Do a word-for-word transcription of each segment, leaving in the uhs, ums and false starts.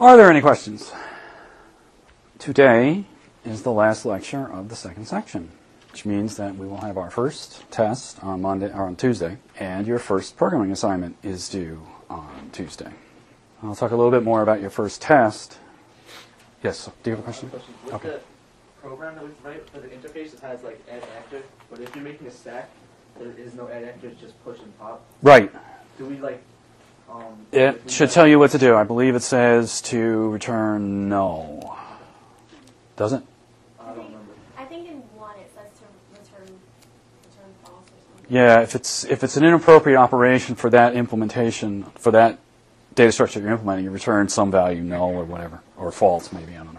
Are there any questions? Today is the last lecture of the second section, which means that we will have our first test on Monday or on Tuesday, and your first programming assignment is due on Tuesday. I'll talk a little bit more about your first test. Yes, do you have a question? question. With Okay. the program that we write for the interface, it has like add actor, but if you're making a stack, there is no add actor, it's just push and pop. Right. Do we like... Um, It should tell you what to do. I believe it says to return null. Does it? I don't remember. I think in one it says to return return false or something. Yeah, if it's if it's an inappropriate operation for that implementation, for that data structure you're implementing, you return some value, null or whatever, or false maybe, I don't know.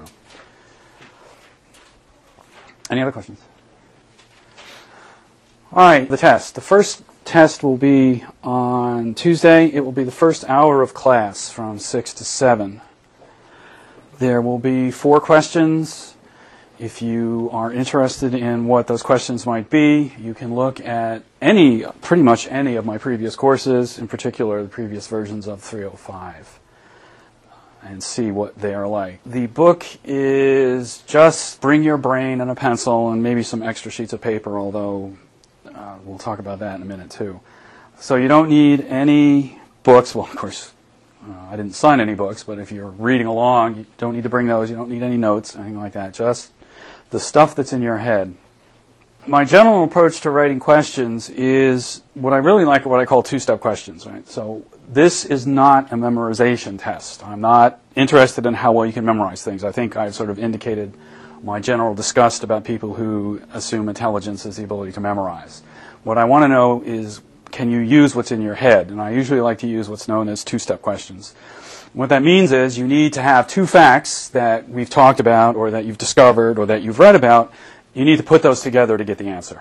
Any other questions? All right, the test. The first test will be on Tuesday. It will be the first hour of class from six to seven. There will be four questions. If you are interested in what those questions might be, you can look at any, pretty much any of my previous courses, in particular the previous versions of three oh five, and see what they are like. The book is just bring your brain and a pencil and maybe some extra sheets of paper, although uh, we'll talk about that in a minute too. So you don't need any books. Well, of course, uh, I didn't sign any books, but if you're reading along, you don't need to bring those. You don't need any notes, anything like that. Just the stuff that's in your head. My general approach to writing questions is what I really like, what I call two-step questions. Right? So this is not a memorization test. I'm not interested in how well you can memorize things. I think I've sort of indicated my general disgust about people who assume intelligence is the ability to memorize. What I want to know is, can you use what's in your head? And I usually like to use what's known as two-step questions. What that means is you need to have two facts that we've talked about or that you've discovered or that you've read about. You need to put those together to get the answer.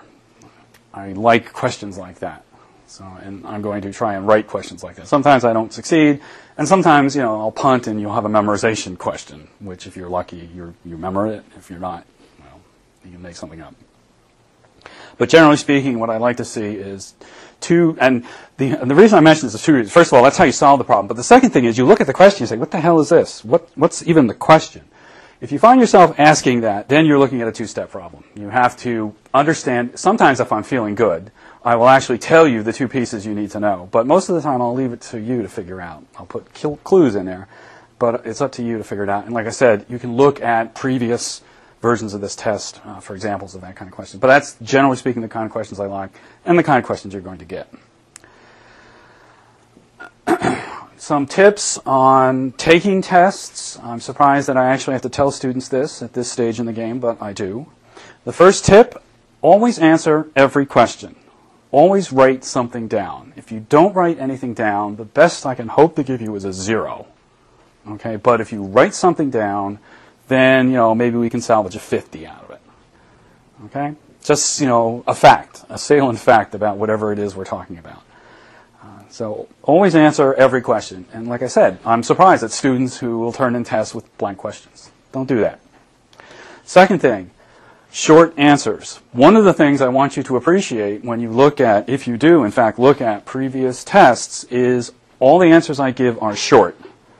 I like questions like that. So, and I'm going to try and write questions like that. Sometimes I don't succeed, and sometimes, you know, I'll punt and you'll have a memorization question, which if you're lucky, you're, you remember it. If you're not, well, you can make something up. But generally speaking, what I like to see is two, and the, and the reason I mention this is two reasons. First of all, that's how you solve the problem. But the second thing is you look at the question and say, what the hell is this? What, what's even the question? If you find yourself asking that, then you're looking at a two-step problem. You have to understand, sometimes if I'm feeling good, I will actually tell you the two pieces you need to know. But most of the time, I'll leave it to you to figure out. I'll put clues in there, but it's up to you to figure it out. And like I said, you can look at previous versions of this test uh, for examples of that kind of question. But that's, generally speaking, the kind of questions I like and the kind of questions you're going to get. Some tips on taking tests. I'm surprised that I actually have to tell students this at this stage in the game, but I do. The first tip, always answer every question. Always write something down. If you don't write anything down, the best I can hope to give you is a zero. Okay, but if you write something down, then, you know, maybe we can salvage a fifty out of it. Okay? Just, you know, a fact, a salient fact about whatever it is we're talking about. Uh, so always answer every question. And like I said, I'm surprised at students who will turn in tests with blank questions. Don't do that. Second thing, short answers. One of the things I want you to appreciate when you look at, if you do, in fact, look at previous tests, is all the answers I give are short.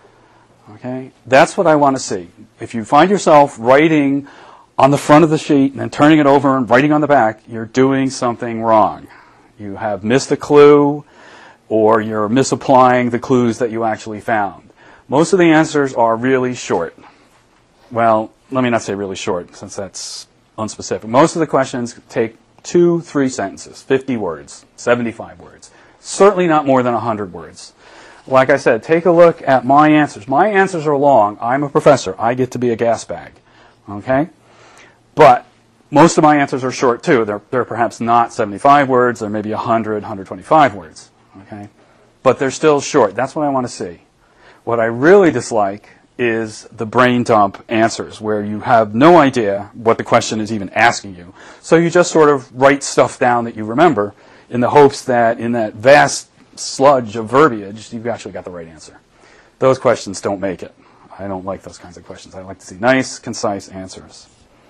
Okay? That's what I want to see. If you find yourself writing on the front of the sheet and then turning it over and writing on the back, you're doing something wrong. You have missed a clue, or you're misapplying the clues that you actually found. Most of the answers are really short. Well, let me not say really short, since that's unspecific. Most of the questions take two, three sentences, fifty words, seventy-five words. Certainly not more than one hundred words. Like I said, take a look at my answers. My answers are long. I'm a professor. I get to be a gas bag. Okay? But most of my answers are short, too. They're, they're perhaps not seventy-five words. They're maybe one hundred, one hundred twenty-five words. Okay? But they're still short. That's what I want to see. What I really dislike is the brain dump answers, where you have no idea what the question is even asking you. So you just sort of write stuff down that you remember in the hopes that in that vast sludge of verbiage, you've actually got the right answer. Those questions don't make it. I don't like those kinds of questions. I like to see nice, concise answers.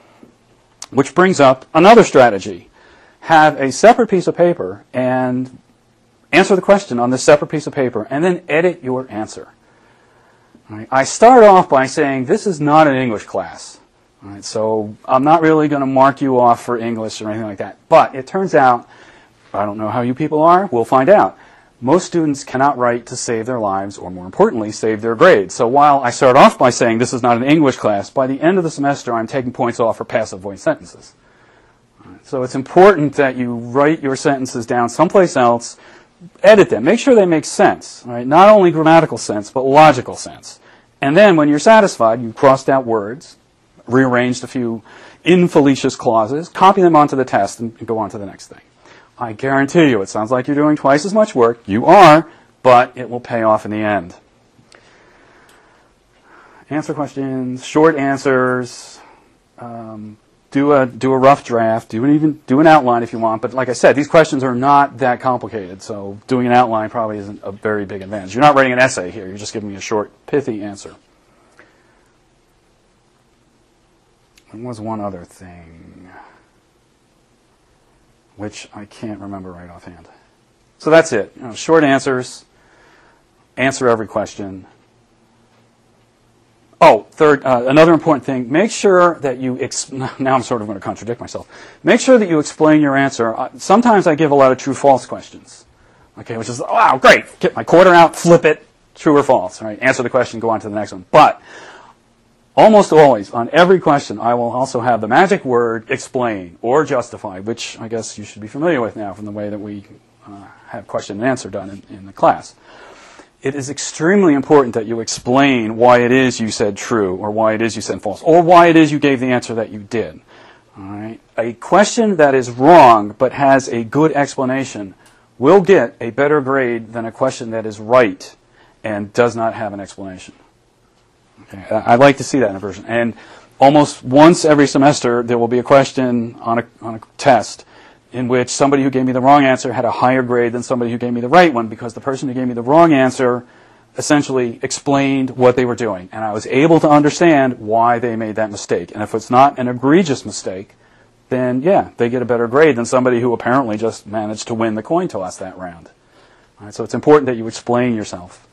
Which brings up another strategy. Have a separate piece of paper and answer the question on this separate piece of paper, and then edit your answer. All right, I start off by saying this is not an English class. All right, so I'm not really going to mark you off for English or anything like that. But it turns out, I don't know how you people are, we'll find out. Most students cannot write to save their lives, or more importantly, save their grades. So while I start off by saying this is not an English class, by the end of the semester I'm taking points off for passive voice sentences. All right, so it's important that you write your sentences down someplace else, edit them, make sure they make sense. All right? Not only grammatical sense, but logical sense. And then when you're satisfied, you've crossed out words, rearranged a few infelicious clauses, copy them onto the test, and go on to the next thing. I guarantee you, it sounds like you're doing twice as much work. You are, but it will pay off in the end. Answer questions, short answers, um, do a do a rough draft, do an even do an outline if you want. But like I said, these questions are not that complicated, so doing an outline probably isn't a very big advantage. You're not writing an essay here. You're just giving me a short, pithy answer. There was one other thing, which I can't remember right offhand. So that's it. You know, short answers, answer every question. Oh, third, uh, another important thing, make sure that you, ex now I'm sort of going to contradict myself. Make sure that you explain your answer. Uh, sometimes I give a lot of true-false questions, okay, which is, wow, great, get my quarter out, flip it, true or false, right? Answer the question, go on to the next one. But almost always, on every question, I will also have the magic word explain or justify, which I guess you should be familiar with now from the way that we uh, have question and answer done in, in the class. It is extremely important that you explain why it is you said true, or why it is you said false, or why it is you gave the answer that you did. All right? A question that is wrong but has a good explanation will get a better grade than a question that is right and does not have an explanation. Okay, I'd like to see that in a version. And almost once every semester, there will be a question on a, on a test in which somebody who gave me the wrong answer had a higher grade than somebody who gave me the right one, because the person who gave me the wrong answer essentially explained what they were doing. And I was able to understand why they made that mistake. And if it's not an egregious mistake, then yeah, they get a better grade than somebody who apparently just managed to win the coin toss that round. All right, so it's important that you explain yourself.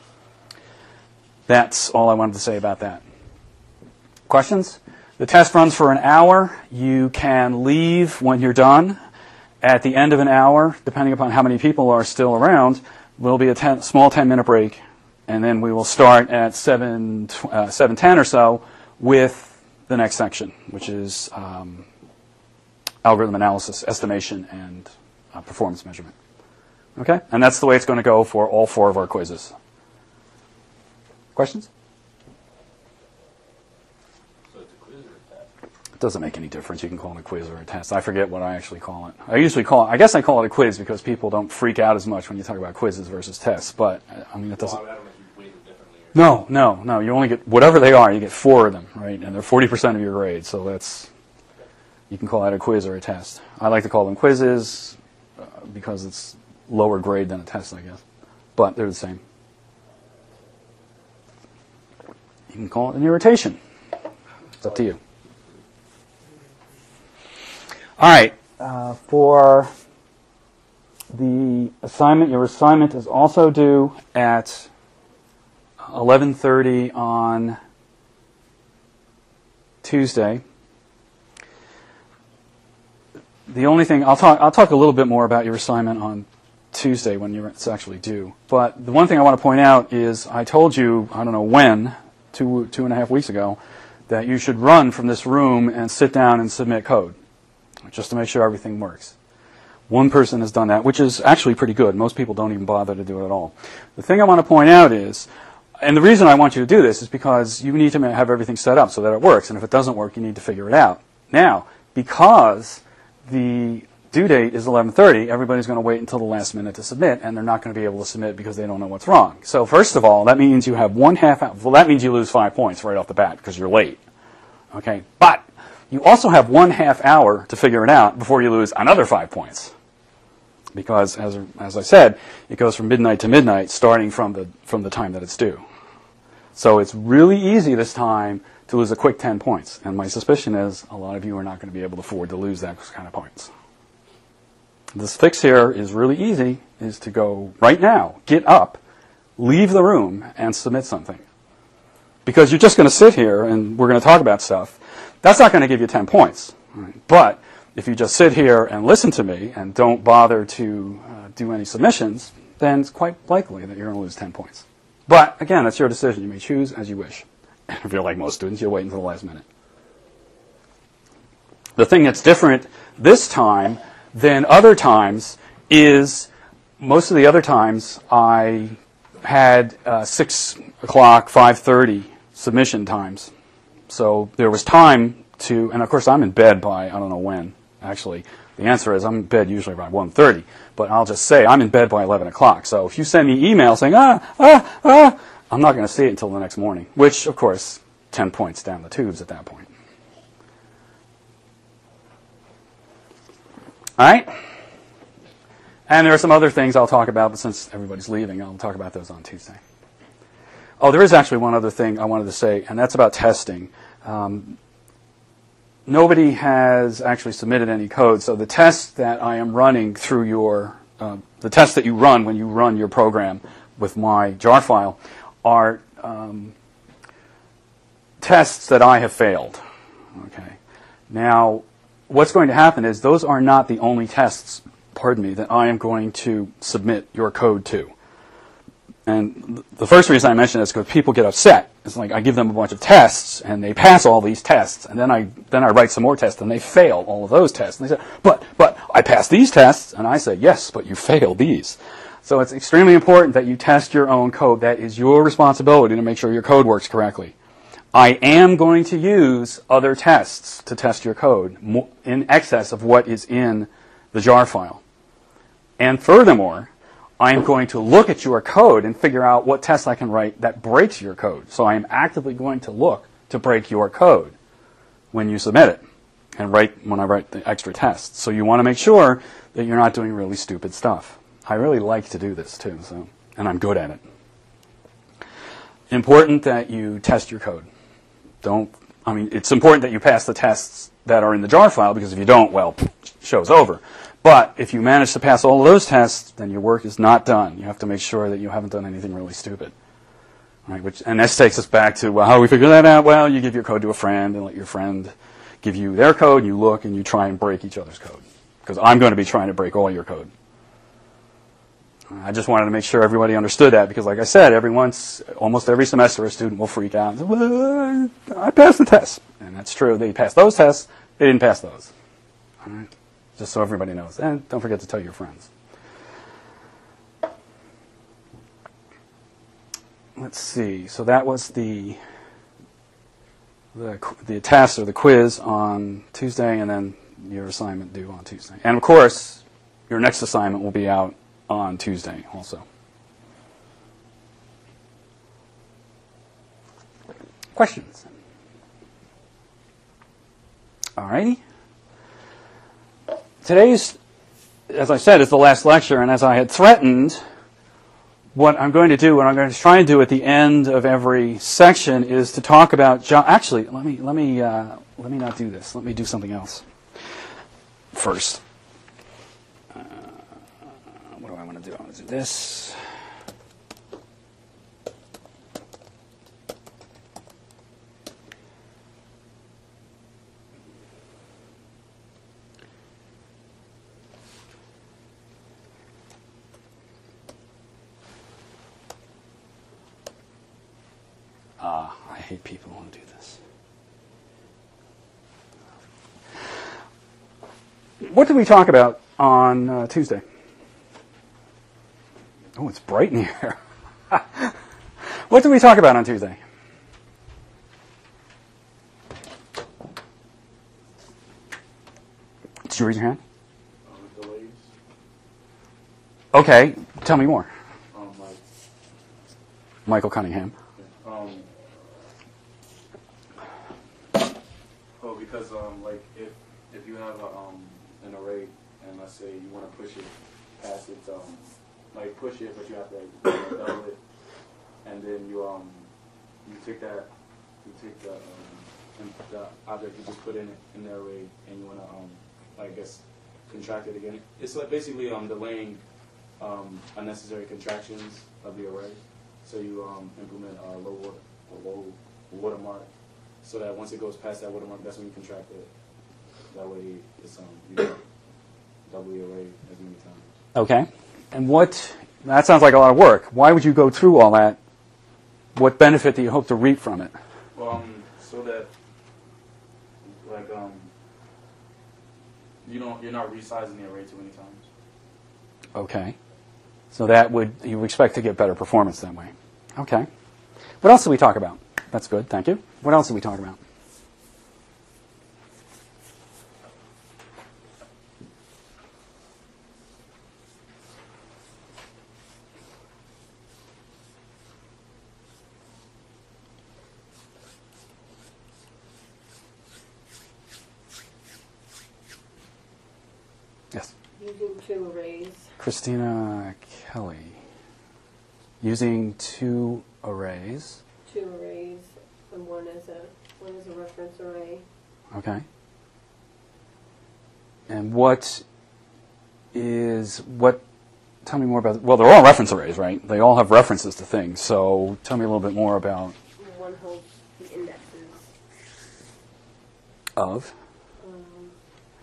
That's all I wanted to say about that. Questions? The test runs for an hour. You can leave when you're done. At the end of an hour, depending upon how many people are still around, will be a ten, small ten-minute break, and then we will start at seven ten or so with the next section, which is um, algorithm analysis, estimation, and uh, performance measurement. Okay? And that's the way it's going to go for all four of our quizzes. Questions? So it's a quiz or a test? It doesn't make any difference. You can call it a quiz or a test. I forget what I actually call it. I usually call it, I guess I call it a quiz because people don't freak out as much when you talk about quizzes versus tests. But, I mean, it doesn't. Well, I don't know if you weight it differently. Or No, no, no. You only get, whatever they are, you get four of them, right? And they're forty percent of your grade. So that's, you can call that a quiz or a test. I like to call them quizzes uh, because it's lower grade than a test, I guess. But they're the same. You can call it an irritation. It's up to you. All right. Uh, for the assignment, your assignment is also due at eleven thirty on Tuesday. The only thing I'll talk I'll talk a little bit more about your assignment on Tuesday when you're, it's actually due. But the one thing I want to point out is I told you, I don't know when, two two and a half weeks ago, that you should run from this room and sit down and submit code, just to make sure everything works. One person has done that, which is actually pretty good. Most people don't even bother to do it at all. The thing I want to point out is, and the reason I want you to do this is because you need to have everything set up so that it works, and if it doesn't work, you need to figure it out. Now, because the due date is eleven thirty, everybody's going to wait until the last minute to submit, and they're not going to be able to submit because they don't know what's wrong. So first of all, that means you have one half hour. Well, that means you lose five points right off the bat because you're late. Okay, but you also have one half hour to figure it out before you lose another five points. Because, as as I said, it goes from midnight to midnight, starting from the from the time that it's due. So it's really easy this time to lose a quick ten points, and my suspicion is a lot of you are not going to be able to afford to lose that kind of points. This fix here is really easy, is to go right now, get up, leave the room, and submit something. because you're just going to sit here and we're going to talk about stuff, that's not going to give you ten points. Right? But if you just sit here and listen to me and don't bother to uh, do any submissions, then it's quite likely that you're going to lose ten points. But again, that's your decision. You may choose as you wish. If you're like most students, you'll wait until the last minute. The thing that's different this time than other times is most of the other times I had uh, six o'clock, five thirty submission times. So there was time to, and of course I'm in bed by, I don't know when, actually. The answer is I'm in bed usually by one thirty, but I'll just say I'm in bed by eleven o'clock. So if you send me email saying, ah, ah, ah, I'm not going to see it until the next morning, which, of course, ten points down the tubes at that point. All right? And there are some other things I'll talk about, but since everybody's leaving, I'll talk about those on Tuesday. Oh, there is actually one other thing I wanted to say, and that's about testing. Um, nobody has actually submitted any code, so the tests that I am running through your, uh, the tests that you run when you run your program with my jar file are um, tests that I have failed. Okay. Now, what's going to happen is those are not the only tests, pardon me, that I am going to submit your code to. And the first reason I mention this is because people get upset. It's like I give them a bunch of tests, and they pass all these tests, and then I then I write some more tests, and they fail all of those tests. And they say, but, but I passed these tests, and I say, yes, but you failed these. So it's extremely important that you test your own code. That is your responsibility to make sure your code works correctly. I am going to use other tests to test your code in excess of what is in the jar file. And furthermore, I am going to look at your code and figure out what tests I can write that breaks your code. So I am actively going to look to break your code when you submit it and write when I write the extra tests. So you want to make sure that you're not doing really stupid stuff. I really like to do this too, so and I'm good at it. Important that you test your code. Don't, I mean, it's important that you pass the tests that are in the jar file, because if you don't, well, show's over. But if you manage to pass all of those tests, then your work is not done. You have to make sure that you haven't done anything really stupid. Right, which, and this takes us back to, well, how do we figure that out? Well, you give your code to a friend and let your friend give you their code. You look and you try and break each other's code. Because I'm going to be trying to break all your code. I just wanted to make sure everybody understood that, because like I said, every once, almost every semester a student will freak out and say, well, I passed the test. And that's true. They passed those tests. They didn't pass those. All right? Just so everybody knows. And don't forget to tell your friends. Let's see. So that was the, the, the test or the quiz on Tuesday, and then your assignment due on Tuesday. And of course, your next assignment will be out on Tuesday also. Questions? All righty. Today's, as I said, is the last lecture, and as I had threatened, what I'm going to do, what I'm going to try and do at the end of every section is to talk about, jo- actually, let me, let me, uh, let me not do this. Let me do something else first. I want to do, I want to do this. Ah, I hate people who do this. What did we talk about on uh, Tuesday? Oh, it's bright in here. What did we talk about on Tuesday? Did you raise your hand? Um, delays. Okay, tell me more. Um, like, Michael Cunningham. um, oh, because um, like if if you have a, um an array and let's say you want to push it past its um. like push it, but you have to like, double it, and then you um you take that you take the um the object you just put in it in the array, and you wanna um I guess contract it again. It's like basically um delaying um unnecessary contractions of the array. So you um implement a low order, a low watermark, so that once it goes past that watermark, that's when you contract it. That way, it's um, you can double your array as many times. Okay. And what, that sounds like a lot of work. Why would you go through all that? What benefit do you hope to reap from it? Well, um, so that, like, um, you don't, you're not resizing the array too many times. Okay. So that would, you would expect to get better performance that way. Okay. What else did we talk about? That's good, thank you. What else did we talk about? Yes. Using two arrays. Christina Kelly. Using two arrays. Two arrays, and one is a one is a reference array. Okay. And what is, what, tell me more about, well, they're all reference arrays, right? They all have references to things. So tell me a little bit more about. One holds the indexes Of? um,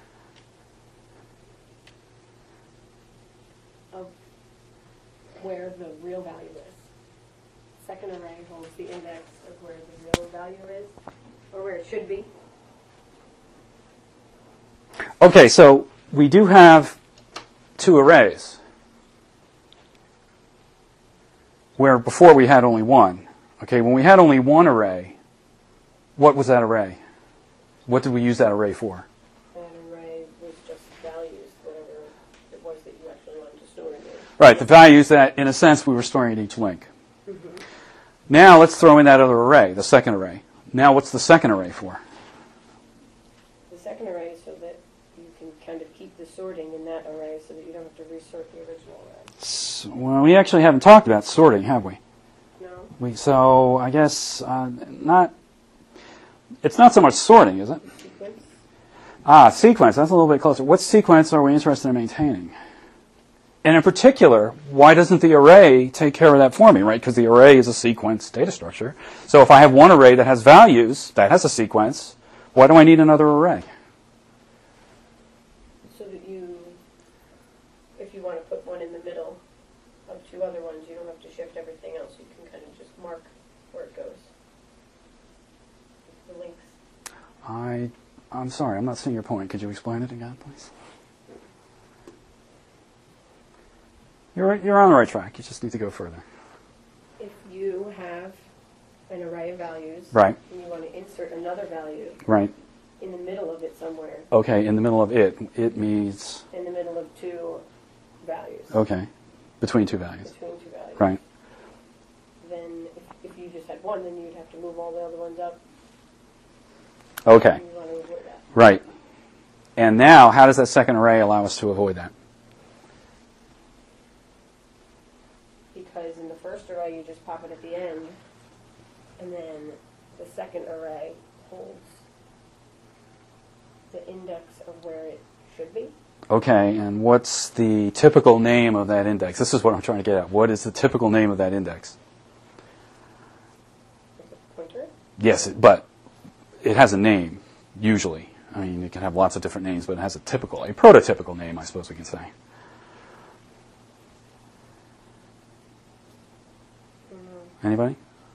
of where the real value is. Second array holds the index of where the real value is, or where it should be. Okay, so we do have two arrays, where before we had only one. Okay, when we had only one array, what was that array? What did we use that array for? That array was just values, whatever it was that you actually wanted to store in there. Right, the values that, in a sense, we were storing at each link. Mm-hmm. Now let's throw in that other array, the second array. Now what's the second array for? The second array is so that you can kind of keep the sorting in that array so that you don't have to resort the original array. S- Well, we actually haven't talked about sorting, have we? No? We so I guess uh, not. It's not so much sorting, is it? Sequence? Ah, sequence. That's a little bit closer. What sequence are we interested in maintaining? And in particular, why doesn't the array take care of that for me, right? Because the array is a sequence data structure. So if I have one array that has values, that has a sequence, why do I need another array? So that you, if you want to put one in the middle of two other ones, you don't have to shift everything else. You can kind of just mark where it goes. The links. I, I'm sorry, I'm not seeing your point. Could you explain it again, please? You're right, you're on the right track. You just need to go further. If you have an array of values, Right. and you want to insert another value Right. in the middle of it somewhere, Okay, in the middle of it, it means, in the middle of two values, okay, between two values. between two values, Right. then if, if you just had one, then you'd have to move all the other ones up. Okay, And you want to avoid that. right. And now, how does that second array allow us to avoid that? Because in the first array, you just pop it at the end, and then the second array holds the index of where it should be. Okay, and what's the typical name of that index? This is what I'm trying to get at. What is the typical name of that index? With a pointer. Yes, it, but it has a name, usually. I mean, it can have lots of different names, but it has a typical, a prototypical name, I suppose we can say. Anybody?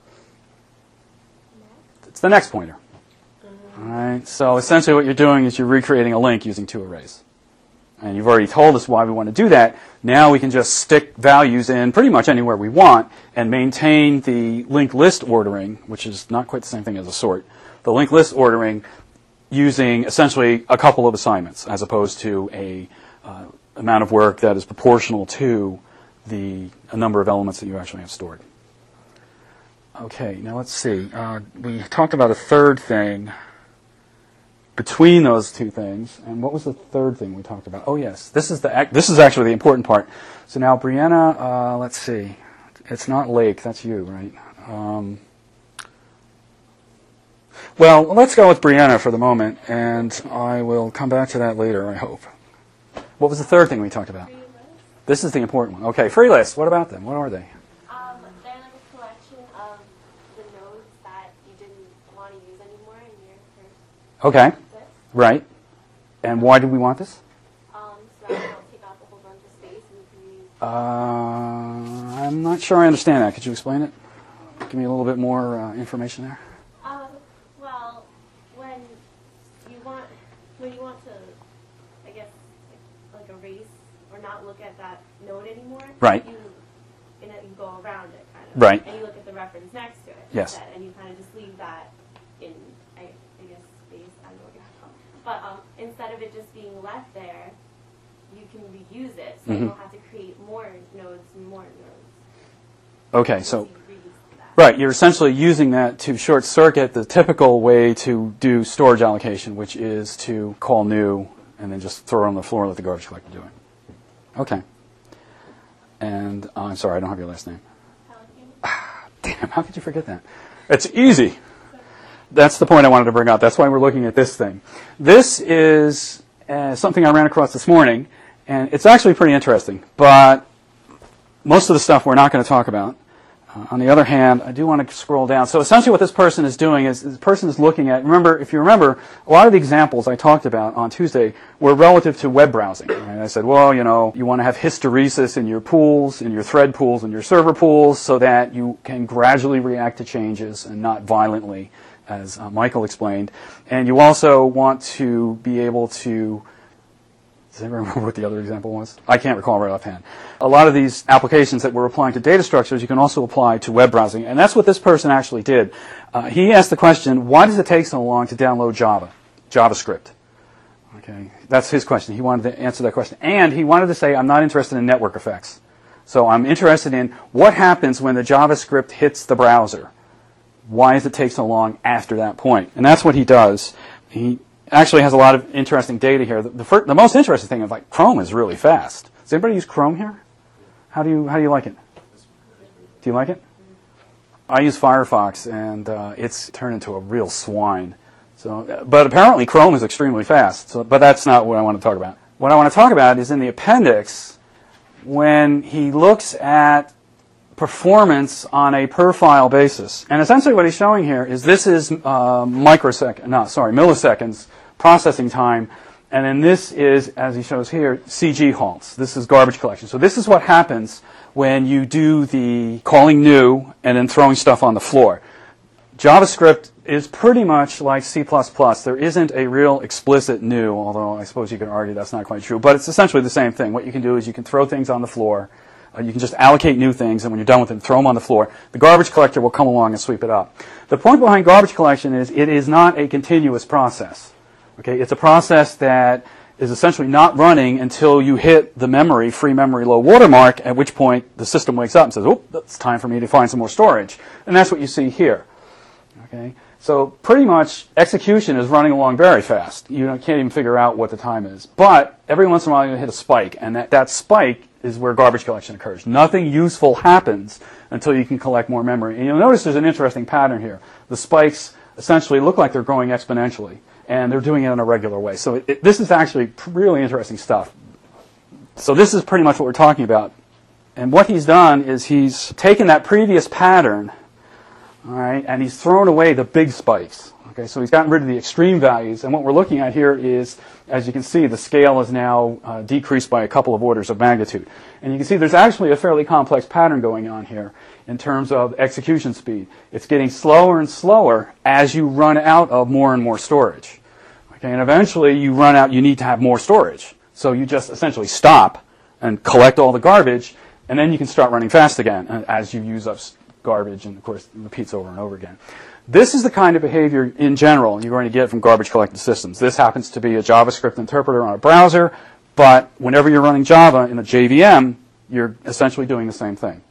It's the next pointer. All right, so essentially what you're doing is you're recreating a link using two arrays. And you've already told us why we want to do that. Now we can just stick values in pretty much anywhere we want and maintain the linked list ordering, which is not quite the same thing as a sort, the linked list ordering using essentially a couple of assignments as opposed to a uh, amount of work that is proportional to the a number of elements that you actually have stored. Okay, now let's see. Uh, we talked about a third thing between those two things, and what was the third thing we talked about? Oh yes, this is the this is actually the important part. So now, Brianna, uh, let's see. It's not Lake, that's you, right? Um, well, let's go with Brianna for the moment, and I will come back to that later, I hope. What was the third thing we talked about? Free list? This is the important one. Okay, free lists. What about them? What are they? Um, they're like a collection of the nodes that you didn't want to use anymore in your course. Okay, This. right. And why do we want this? Um, so that you don't take up a whole bunch of space and you can use. Uh, I'm not sure I understand that. Could you explain it? Give me a little bit more uh, information there. Um, well, when you want, when you want to, I guess, like, like erase or not look at that node anymore. Right. You, in it, you go around it kind of. Right. And you look at the reference next to it. Yes. Instead, and you kind of just leave that in, I, I guess, space. I don't know what you're called. But um, instead of it just being left there, you can reuse it, so Mhm. you don't have to create more nodes and more nodes. Okay, so, You reuse that. right, you're essentially using that to short circuit the typical way to do storage allocation, which is to call new and then just throw it on the floor and let the garbage collector do it. Okay. And uh, I'm sorry, I don't have your last name. Damn, how could you forget that? It's easy. That's the point I wanted to bring up. That's why we're looking at this thing. This is uh, something I ran across this morning, and it's actually pretty interesting, but most of the stuff we're not going to talk about. Uh, on the other hand, I do want to scroll down. So essentially what this person is doing is this person is looking at, remember, if you remember, a lot of the examples I talked about on Tuesday were relative to web browsing. And I said, well, you know, you want to have hysteresis in your pools, in your thread pools, and your server pools so that you can gradually react to changes and not violently, as uh, Michael explained. And you also want to be able to, does anyone remember what the other example was? I can't recall right offhand. A lot of these applications that we're applying to data structures, you can also apply to web browsing. And that's what this person actually did. Uh, he asked the question, why does it take so long to download Java, JavaScript? Okay, that's his question. He wanted to answer that question. And he wanted to say, I'm not interested in network effects. So I'm interested in what happens when the JavaScript hits the browser. Why does it take so long after that point? And that's what he does. He actually has a lot of interesting data here. The, the, first, the most interesting thing is like Chrome is really fast. Does anybody use Chrome here? How do you how do you like it? Do you like it? I use Firefox, and uh, it's turned into a real swine. So, but apparently Chrome is extremely fast. So, but that's not what I want to talk about. What I want to talk about is in the appendix when he looks at performance on a per file basis. And essentially what he's showing here is this is uh, microsecond, no, sorry, milliseconds processing time. And then this is, as he shows here, C G halts. This is garbage collection. So this is what happens when you do the calling new and then throwing stuff on the floor. JavaScript is pretty much like C plus plus. There isn't a real explicit new, although I suppose you could argue that's not quite true. But it's essentially the same thing. What you can do is you can throw things on the floor. Uh, you can just allocate new things, and when you're done with them, throw them on the floor. The garbage collector will come along and sweep it up. The point behind garbage collection is it is not a continuous process. Okay, it's a process that is essentially not running until you hit the memory, free memory low watermark, at which point the system wakes up and says, oh, it's time for me to find some more storage. And that's what you see here. Okay, so pretty much execution is running along very fast. You can't even figure out what the time is. But every once in a while you hit a spike, and that, that spike is where garbage collection occurs. Nothing useful happens until you can collect more memory. And you'll notice there's an interesting pattern here. The spikes essentially look like they're growing exponentially, and they're doing it in a regular way. So it, it, this is actually really interesting stuff. So this is pretty much what we're talking about. And what he's done is he's taken that previous pattern, all right, and he's thrown away the big spikes. Okay, so he's gotten rid of the extreme values, and what we're looking at here is, as you can see, the scale is now uh, decreased by a couple of orders of magnitude. And you can see there's actually a fairly complex pattern going on here in terms of execution speed. It's getting slower and slower as you run out of more and more storage. Okay, and eventually you run out, you need to have more storage. So you just essentially stop and collect all the garbage, and then you can start running fast again as you use up garbage, and of course it repeats over and over again. This is the kind of behavior in general you're going to get from garbage collected systems. This happens to be a JavaScript interpreter on a browser, but whenever you're running Java in a J V M, you're essentially doing the same thing.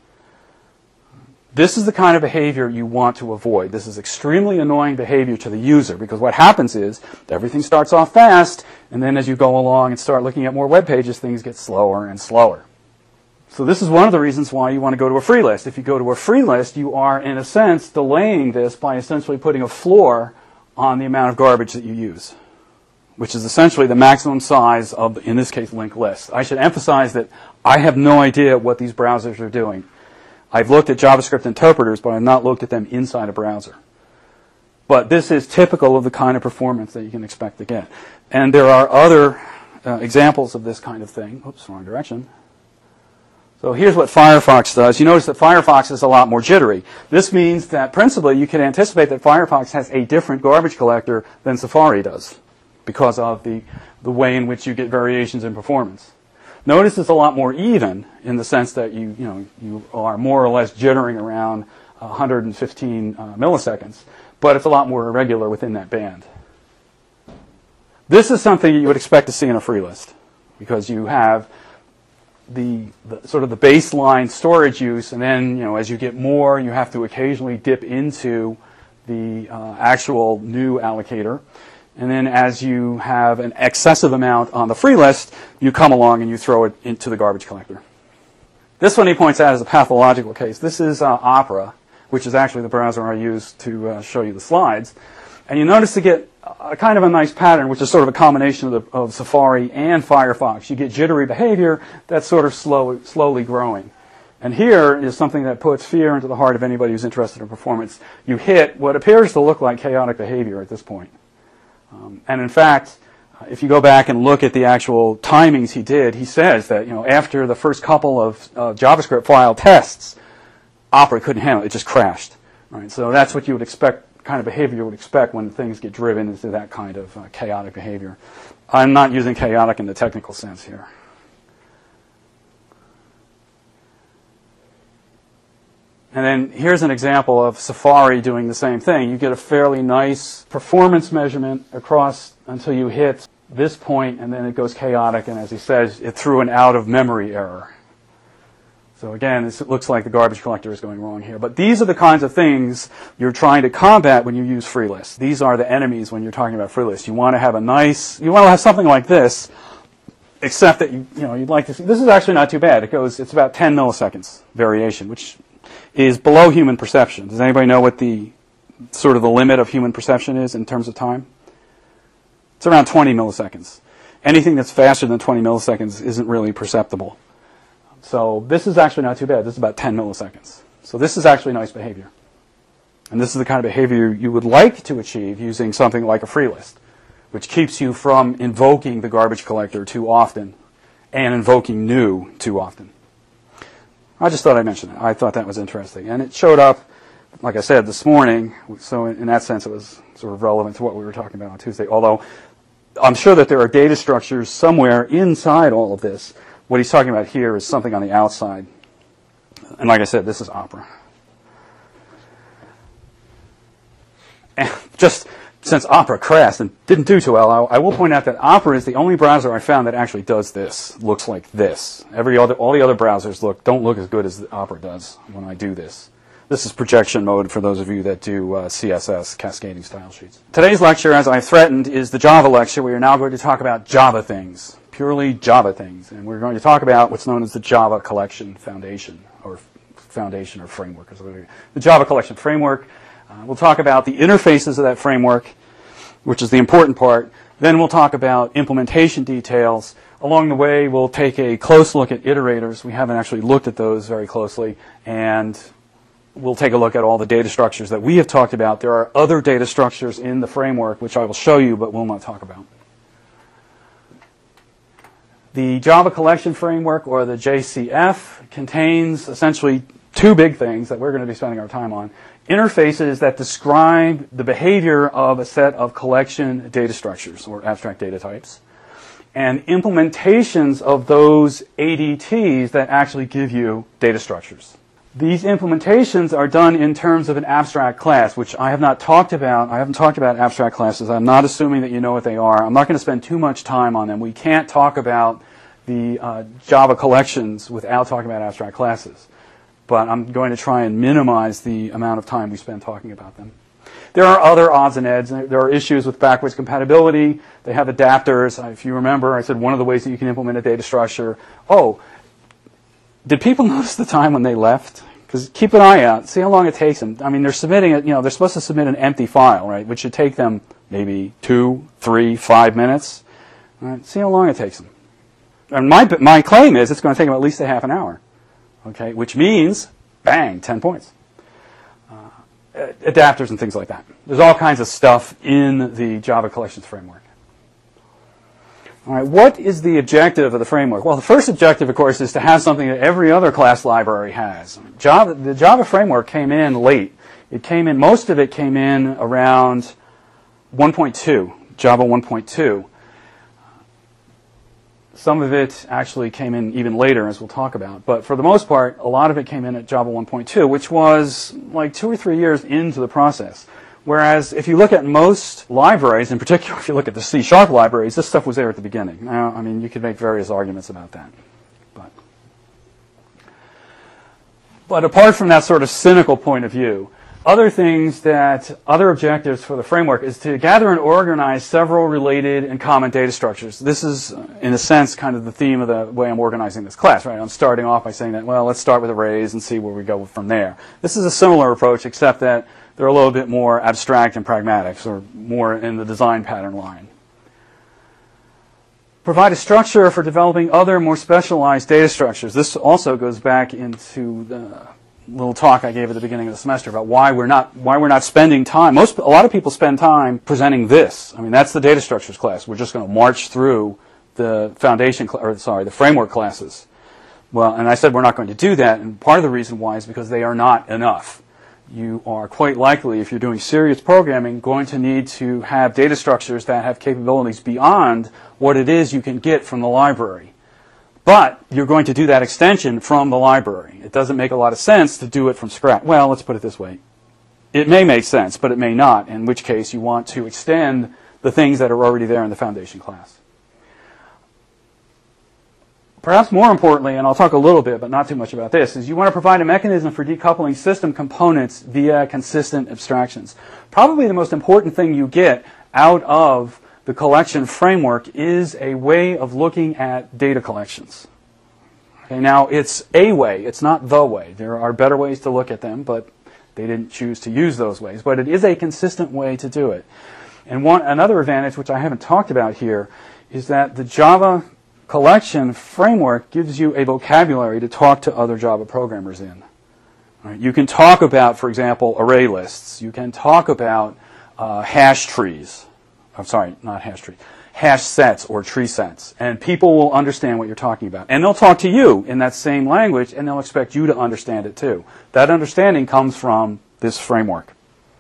This is the kind of behavior you want to avoid. This is extremely annoying behavior to the user, because what happens is everything starts off fast, and then as you go along and start looking at more web pages, things get slower and slower. So this is one of the reasons why you want to go to a free list. If you go to a free list, you are, in a sense, delaying this by essentially putting a floor on the amount of garbage that you use, which is essentially the maximum size of, in this case, linked lists. I should emphasize that I have no idea what these browsers are doing. I've looked at JavaScript interpreters, but I've not looked at them inside a browser. But this is typical of the kind of performance that you can expect to get. And there are other uh, examples of this kind of thing. Oops, wrong direction. So here's what Firefox does. You notice that Firefox is a lot more jittery. This means that principally you can anticipate that Firefox has a different garbage collector than Safari does because of the, the way in which you get variations in performance. Notice it's a lot more even in the sense that you, you, know, you are more or less jittering around one hundred fifteen uh, milliseconds, but it's a lot more irregular within that band. This is something you would expect to see in a free list because you have the, the sort of the baseline storage use, and then you know as you get more, you have to occasionally dip into the uh, actual new allocator. And then as you have an excessive amount on the free list, you come along and you throw it into the garbage collector. This one he points out is a pathological case. This is uh, Opera, which is actually the browser I use to uh, show you the slides. And you notice to get a kind of a nice pattern, which is sort of a combination of, the, of Safari and Firefox. You get jittery behavior that's sort of slow, slowly growing. And here is something that puts fear into the heart of anybody who's interested in performance. You hit what appears to look like chaotic behavior at this point. Um, and in fact, uh, if you go back and look at the actual timings he did, he says that you know after the first couple of uh, JavaScript file tests, Opera couldn't handle it; it just crashed. Right? So that's what you would expect, kind of behavior you would expect when things get driven into that kind of uh, chaotic behavior. I'm not using chaotic in the technical sense here. And then here's an example of Safari doing the same thing. You get a fairly nice performance measurement across until you hit this point, and then it goes chaotic, and as he says, it threw an out-of-memory error. So again, this, it looks like the garbage collector is going wrong here. But these are the kinds of things you're trying to combat when you use free lists. These are the enemies when you're talking about free lists. You want to have a nice, you want to have something like this, except that you, you know, you'd like to see, this is actually not too bad. It goes, it's about ten milliseconds variation, which is below human perception. Does anybody know what the sort of the limit of human perception is in terms of time? It's around twenty milliseconds. Anything that's faster than twenty milliseconds isn't really perceptible. So this is actually not too bad. This is about ten milliseconds. So this is actually nice behavior. And this is the kind of behavior you would like to achieve using something like a free list, which keeps you from invoking the garbage collector too often and invoking new too often. I just thought I'd mention it. I thought that was interesting. And it showed up, like I said, this morning. So in that sense, it was sort of relevant to what we were talking about on Tuesday. Although I'm sure that there are data structures somewhere inside all of this. What he's talking about here is something on the outside. And like I said, this is Opera. And just since Opera crashed and didn't do too well, I, I will point out that Opera is the only browser I found that actually does this, looks like this. Every other, all the other browsers look don't look as good as Opera does when I do this. This is projection mode for those of you that do uh, C S S, cascading style sheets. Today's lecture, as I threatened, is the Java lecture. We are now going to talk about Java things, purely Java things. And we're going to talk about what's known as the Java Collection Foundation, or Foundation or Framework. The Java Collection Framework. Uh, we'll talk about the interfaces of that framework, which is the important part. Then we'll talk about implementation details. Along the way, we'll take a close look at iterators. We haven't actually looked at those very closely. And we'll take a look at all the data structures that we have talked about. There are other data structures in the framework, which I will show you, but will not talk about. The Java Collection Framework, or the J C F, contains essentially two big things that we're going to be spending our time on. Interfaces that describe the behavior of a set of collection data structures, or abstract data types, and implementations of those A D Ts that actually give you data structures. These implementations are done in terms of an abstract class, which I have not talked about. I haven't talked about abstract classes. I'm not assuming that you know what they are. I'm not going to spend too much time on them. We can't talk about the uh, Java collections without talking about abstract classes. But I'm going to try and minimize the amount of time we spend talking about them. There are other odds and ends. There are issues with backwards compatibility. They have adapters. If you remember, I said one of the ways that you can implement a data structure. Oh, did people notice the time when they left? Because keep an eye out. See how long it takes them. I mean, they're submitting it. You know, they're supposed to submit an empty file, right? Which should take them maybe two, three, five minutes. All right, see how long it takes them. And my my claim is it's going to take them at least a half an hour. Okay, which means, bang, ten points. Uh, uh, adapters and things like that. There's all kinds of stuff in the Java Collections framework. All right, what is the objective of the framework? Well, the first objective, of course, is to have something that every other class library has. Java, the Java framework came in late. It came in, most of it came in around one point two, Java one point two. Some of it actually came in even later, as we'll talk about. But for the most part, a lot of it came in at Java one point two, which was like two or three years into the process. Whereas if you look at most libraries, in particular if you look at the C Sharp libraries, this stuff was there at the beginning. Now, I mean, you could make various arguments about that. But, but apart from that sort of cynical point of view, other things that, other objectives for the framework is to gather and organize several related and common data structures. This is, in a sense, kind of the theme of the way I'm organizing this class, right? I'm starting off by saying that, well, let's start with arrays and see where we go from there. This is a similar approach, except that they're a little bit more abstract and pragmatic, or more in the design pattern line. Provide a structure for developing other more specialized data structures. This also goes back into the little talk I gave at the beginning of the semester about why we're not why we're not spending time. Most a lot of people spend time presenting this. I mean, that's the data structures class. We're just going to march through the foundation cl- or sorry, the framework classes. Well, and I said we're not going to do that, and part of the reason why is because they are not enough. You are quite likely, if you're doing serious programming, going to need to have data structures that have capabilities beyond what it is you can get from the library. But you're going to do that extension from the library. It doesn't make a lot of sense to do it from scratch. Well, let's put it this way. It may make sense, but it may not, in which case you want to extend the things that are already there in the foundation class. Perhaps more importantly, and I'll talk a little bit, but not too much about this, is you want to provide a mechanism for decoupling system components via consistent abstractions. Probably the most important thing you get out of the collection framework is a way of looking at data collections. Okay, now, it's a way. It's not the way. There are better ways to look at them, but they didn't choose to use those ways. But it is a consistent way to do it. And one another advantage, which I haven't talked about here, is that the Java collection framework gives you a vocabulary to talk to other Java programmers in. Right? You can talk about, for example, array lists. You can talk about uh, hash trees. I'm sorry, not hash tree, hash sets or tree sets. And people will understand what you're talking about. And they'll talk to you in that same language, and they'll expect you to understand it too. That understanding comes from this framework.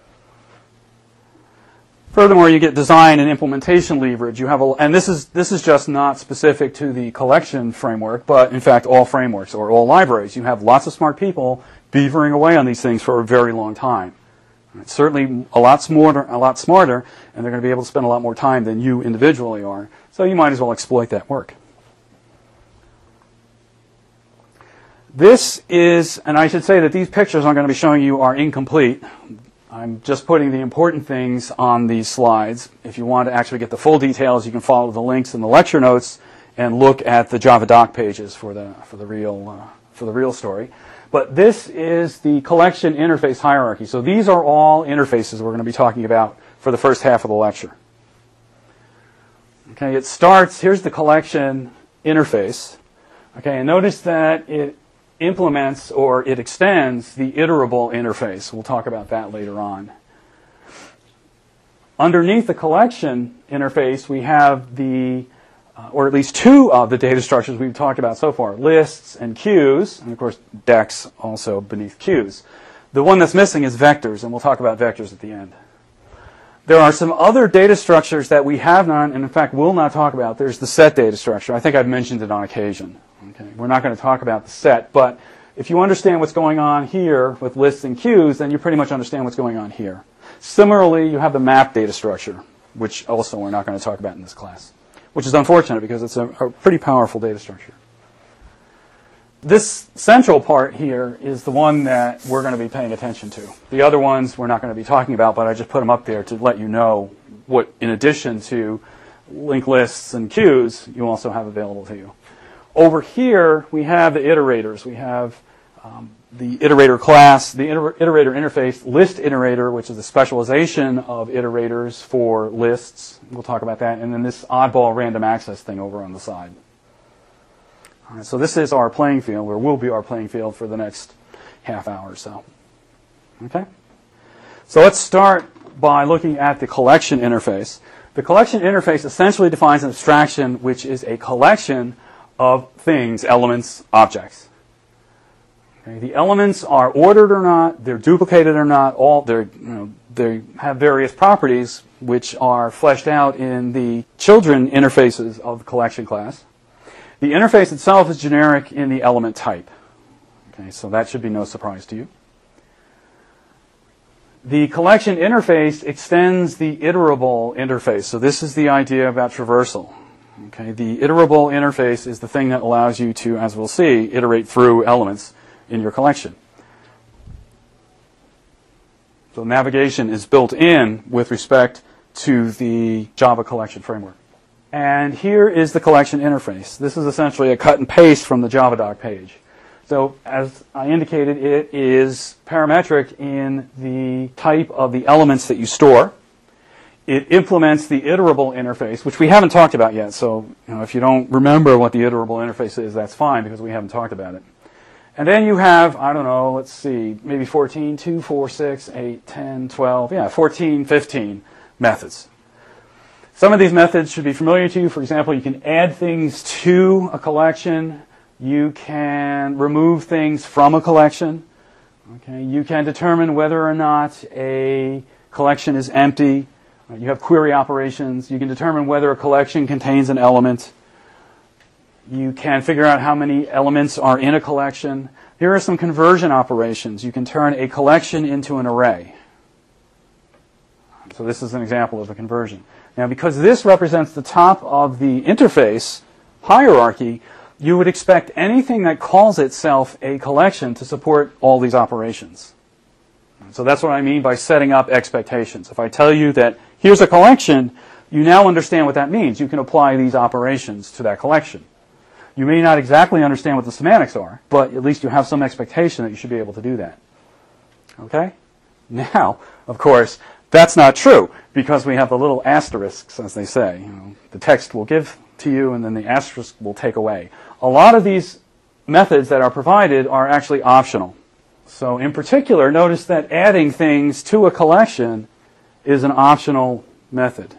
Furthermore, you get design and implementation leverage. You have a, and this is this is just not specific to the collection framework, but in fact all frameworks or all libraries. You have lots of smart people beavering away on these things for a very long time. It's certainly a lot smarter, a lot smarter, and they're going to be able to spend a lot more time than you individually are. So you might as well exploit that work. This is, and I should say that these pictures I'm going to be showing you are incomplete. I'm just putting the important things on these slides. If you want to actually get the full details, you can follow the links in the lecture notes and look at the Java doc pages for the for the real uh, for the real story. But this is the collection interface hierarchy. So these are all interfaces we're going to be talking about for the first half of the lecture. Okay, it starts, here's the collection interface. Okay, and notice that it implements or it extends the iterable interface. We'll talk about that later on. Underneath the collection interface, we have the Uh, or at least two of the data structures we've talked about so far, lists and queues, and of course decks also beneath queues. The one that's missing is vectors, and we'll talk about vectors at the end. There are some other data structures that we have not, and in fact will not talk about. There's the set data structure. I think I've mentioned it on occasion. Okay? We're not going to talk about the set, but if you understand what's going on here with lists and queues, then you pretty much understand what's going on here. Similarly, you have the map data structure, which also we're not going to talk about in this class, which is unfortunate because it's a, a pretty powerful data structure. This central part here is the one that we're going to be paying attention to. The other ones we're not going to be talking about, but I just put them up there to let you know what, in addition to linked lists and queues, you also have available to you. Over here, we have the iterators. We have um, the iterator class, the iter- iterator interface, list iterator, which is a specialization of iterators for lists. We'll talk about that. And then this oddball random access thing over on the side. All right, so this is our playing field, or will be our playing field for the next half hour or so. Okay? So let's start by looking at the collection interface. The collection interface essentially defines an abstraction which is a collection of things, elements, objects. Okay, the elements are ordered or not, they're duplicated or not, all they're, you know, they have various properties which are fleshed out in the children interfaces of the collection class. The interface itself is generic in the element type. Okay, so that should be no surprise to you. The collection interface extends the iterable interface. So this is the idea about traversal. Okay, the iterable interface is the thing that allows you to, as we'll see, iterate through elements in your collection. So navigation is built in with respect to the Java collection framework. And here is the collection interface. This is essentially a cut and paste from the Javadoc page. So as I indicated, it is parametric in the type of the elements that you store. It implements the iterable interface, which we haven't talked about yet. So you know, if you don't remember what the iterable interface is, that's fine because we haven't talked about it. And then you have, I don't know, let's see, maybe fourteen, two, four, six, eight, ten, twelve, yeah, fourteen, fifteen methods. Some of these methods should be familiar to you. For example, you can add things to a collection. You can remove things from a collection. Okay, you can determine whether or not a collection is empty. You have query operations. You can determine whether a collection contains an element. You can figure out how many elements are in a collection. Here are some conversion operations. You can turn a collection into an array. So this is an example of a conversion. Now, because this represents the top of the interface hierarchy, you would expect anything that calls itself a collection to support all these operations. So that's what I mean by setting up expectations. If I tell you that here's a collection, you now understand what that means. You can apply these operations to that collection. You may not exactly understand what the semantics are, but at least you have some expectation that you should be able to do that. Okay? Now, of course, that's not true because we have the little asterisks, as they say. You know, the text will give to you and then the asterisk will take away. A lot of these methods that are provided are actually optional. So in particular, notice that adding things to a collection is an optional method.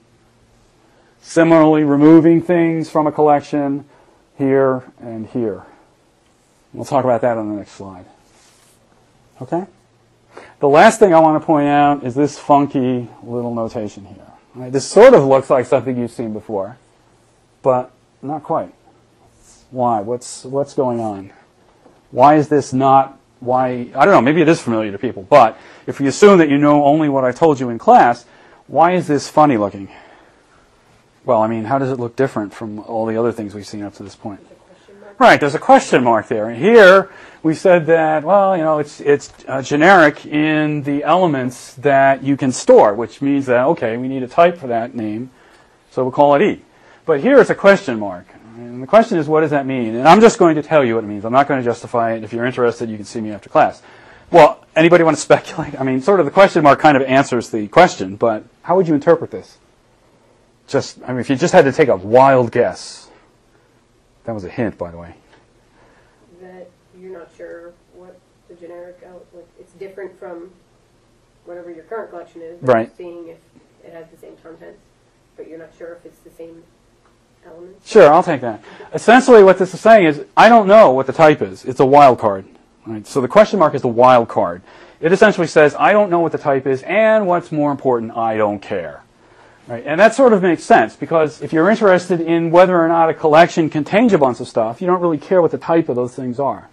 Similarly, removing things from a collection here and here. We'll talk about that on the next slide. Okay? The last thing I want to point out is this funky little notation here. All right, this sort of looks like something you've seen before, but not quite. Why? What's what's going on? Why is this not, why, I don't know, maybe it is familiar to people, but if we assume that you know only what I told you in class, why is this funny looking? Well, I mean, how does it look different from all the other things we've seen up to this point? Right, there's a question mark there. And here, we said that, well, you know, it's, it's uh, generic in the elements that you can store, which means that, okay, we need a type for that name, so we'll call it E. But here it's a question mark. And the question is, what does that mean? And I'm just going to tell you what it means. I'm not going to justify it. If you're interested, you can see me after class. Well, anybody want to speculate? I mean, sort of the question mark kind of answers the question, but how would you interpret this? Just, I mean, if you just had to take a wild guess. That was a hint, by the way. That you're not sure what the generic, out- like, it's different from whatever your current collection is. but Right. Seeing if it has the same contents, but you're not sure if it's the same elements. Sure, I'll take that. Essentially, what this is saying is, I don't know what the type is. It's a wild card. Right? So the question mark is the wild card. It essentially says, I don't know what the type is, and what's more important, I don't care. Right? And that sort of makes sense, because if you're interested in whether or not a collection contains a bunch of stuff, you don't really care what the type of those things are.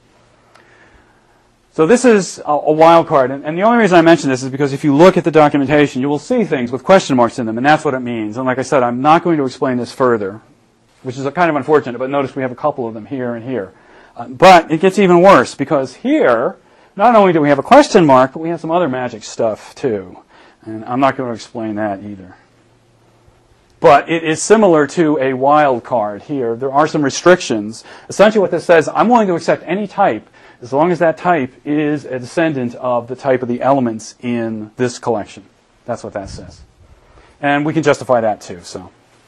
So this is a, a wild card, and, and the only reason I mention this is because if you look at the documentation, you will see things with question marks in them, and that's what it means. And like I said, I'm not going to explain this further, which is a kind of unfortunate, but notice we have a couple of them here and here. Uh, but it gets even worse, because here, not only do we have a question mark, but we have some other magic stuff too. And I'm not going to explain that either. But it is similar to a wild card here. There are some restrictions. Essentially what this says, I'm willing to accept any type as long as that type is a descendant of the type of the elements in this collection. That's what that says. And we can justify that too. So,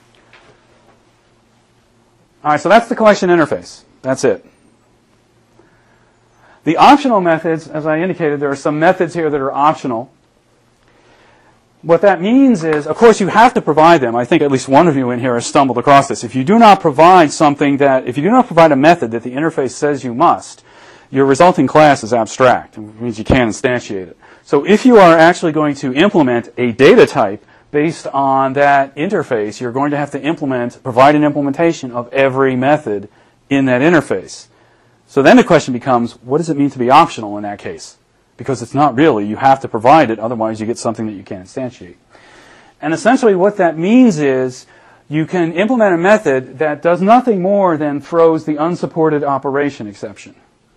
all right, so that's the collection interface. That's it. The optional methods, as I indicated, there are some methods here that are optional. What that means is, of course, you have to provide them. I think at least one of you in here has stumbled across this. If you do not provide something that, if you do not provide a method that the interface says you must, your resulting class is abstract. It means you can't instantiate it. So if you are actually going to implement a data type based on that interface, you're going to have to implement, provide an implementation of every method in that interface. So then the question becomes, what does it mean to be optional in that case? Because it's not really. You have to provide it, otherwise you get something that you can't instantiate. And essentially what that means is you can implement a method that does nothing more than throws the unsupported operation exception.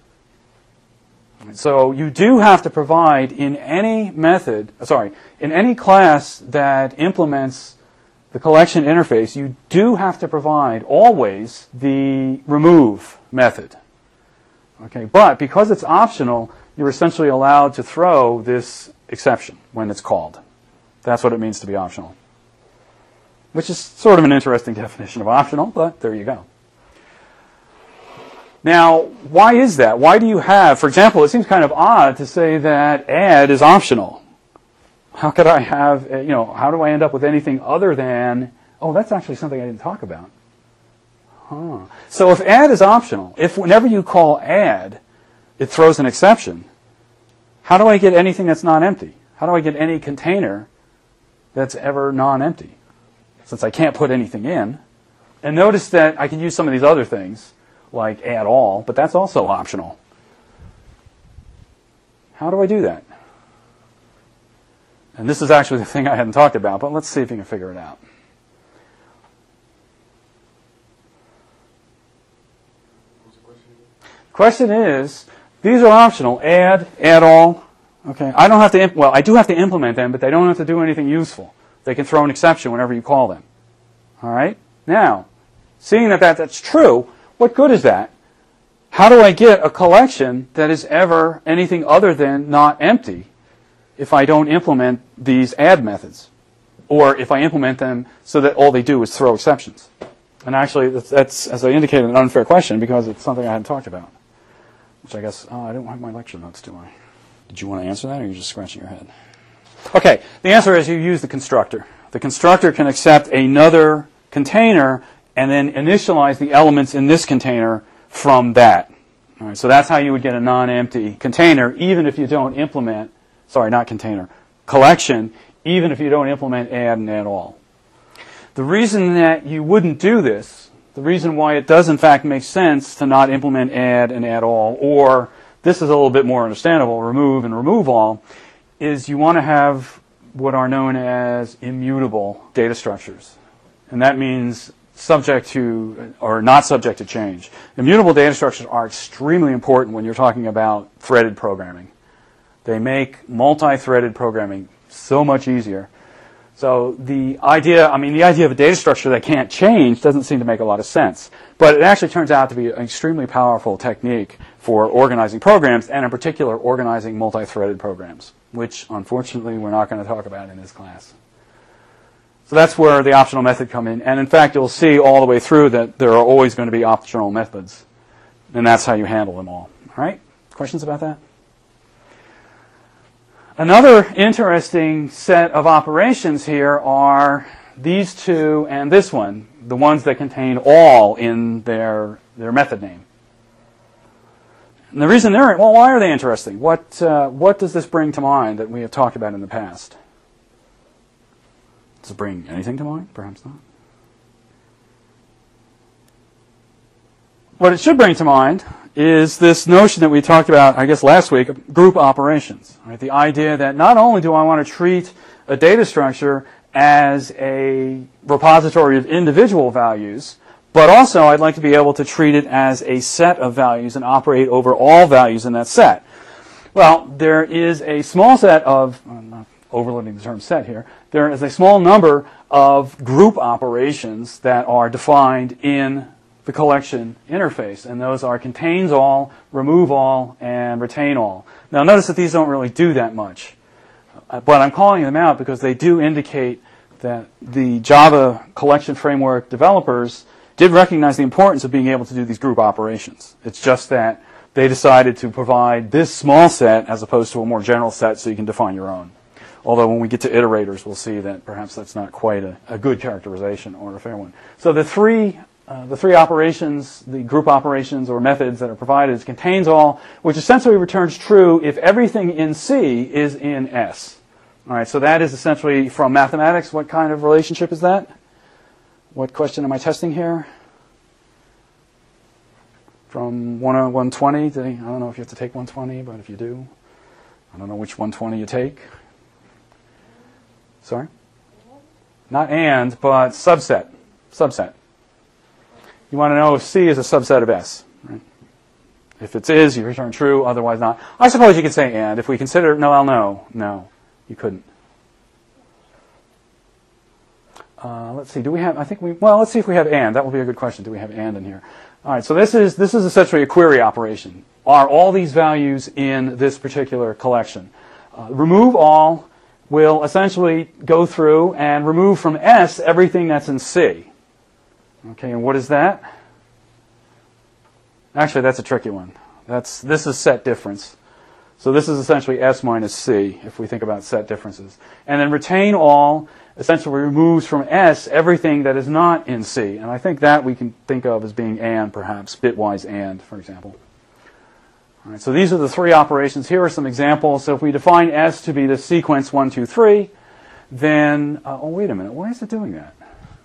So you do have to provide in any method, sorry, in any class that implements the collection interface, you do have to provide always the remove method. Okay, but because it's optional, you're essentially allowed to throw this exception when it's called. That's what it means to be optional. Which is sort of an interesting definition of optional, but there you go. Now, why is that? Why do you have, for example, it seems kind of odd to say that add is optional. How could I have, you know, how do I end up with anything other than, oh, that's actually something I didn't talk about. Huh. So if add is optional, if whenever you call add, it throws an exception, how do I get anything that's non-empty? How do I get any container that's ever non-empty? Since I can't put anything in. And notice that I can use some of these other things, like add all, but that's also optional. How do I do that? And this is actually the thing I hadn't talked about, but let's see if you can figure it out. What's the question again? Question is, these are optional, add, add all. Okay, I don't have to, imp- well, I do have to implement them, but they don't have to do anything useful. They can throw an exception whenever you call them. All right? Now, seeing that, that that's true, what good is that? How do I get a collection that is ever anything other than not empty if I don't implement these add methods? Or if I implement them so that all they do is throw exceptions? And actually, that's, that's as I indicated, an unfair question because it's something I hadn't talked about. Which I guess, oh, I don't have my lecture notes, do I? Did you want to answer that, or are you just scratching your head? Okay, the answer is you use the constructor. The constructor can accept another container and then initialize the elements in this container from that. All right, so that's how you would get a non-empty container, even if you don't implement, sorry, not container, collection, even if you don't implement add and add all. The reason that you wouldn't do this, the reason why it does in fact make sense to not implement add and add all, or this is a little bit more understandable, remove and remove all, is you want to have what are known as immutable data structures. And that means subject to, or not subject to change. Immutable data structures are extremely important when you're talking about threaded programming. They make multi-threaded programming so much easier. So the idea, I mean, the idea of a data structure that can't change doesn't seem to make a lot of sense. But it actually turns out to be an extremely powerful technique for organizing programs, and in particular, organizing multi-threaded programs, which, unfortunately, we're not going to talk about in this class. So that's where the optional method come in. And in fact, you'll see all the way through that there are always going to be optional methods. And that's how you handle them all. All right? Questions about that? Another interesting set of operations here are these two and this one, the ones that contain all in their, their method name. And the reason they're, well, why are they interesting? What, uh, what does this bring to mind that we have talked about in the past? Does it bring anything to mind? Perhaps not. What it should bring to mind is this notion that we talked about, I guess, last week, of group operations. Right? The idea that not only do I want to treat a data structure as a repository of individual values, but also I'd like to be able to treat it as a set of values and operate over all values in that set. Well, there is a small set of, I'm not overloading the term set here, there is a small number of group operations that are defined in the collection interface, and those are contains all, remove all, and retain all. Now notice that these don't really do that much, but I'm calling them out because they do indicate that the Java collection framework developers did recognize the importance of being able to do these group operations. It's just that they decided to provide this small set as opposed to a more general set so you can define your own. Although when we get to iterators, we'll see that perhaps that's not quite a, a good characterization or a fair one. So the three, uh, the three operations, the group operations or methods that are provided is contains all, which essentially returns true if everything in C is in S. All right, so that is essentially from mathematics. What kind of relationship is that? What question am I testing here? From one to one twenty? To, I don't know if you have to take one twenty, but if you do, I don't know which one twenty you take. Sorry? Not and, but subset. Subset. You want to know if C is a subset of S. Right? If it is, you return true, otherwise not. I suppose you could say and. If we consider, no, I'll no. No, you couldn't. Uh, let's see, do we have, I think we, well, let's see if we have and. That will be a good question. Do we have and in here? All right, so this is, this is essentially a query operation. Are all these values in this particular collection? Uh, remove all will essentially go through and remove from S everything that's in C. Okay, and what is that? Actually, that's a tricky one. That's, this is set difference. So this is essentially S minus C, if we think about set differences. And then retain all essentially removes from S everything that is not in C. And I think that we can think of as being and, perhaps, bitwise and, for example. All right, so these are the three operations. Here are some examples. So if we define S to be the sequence one, two, three, then, uh, oh, wait a minute, why is it doing that?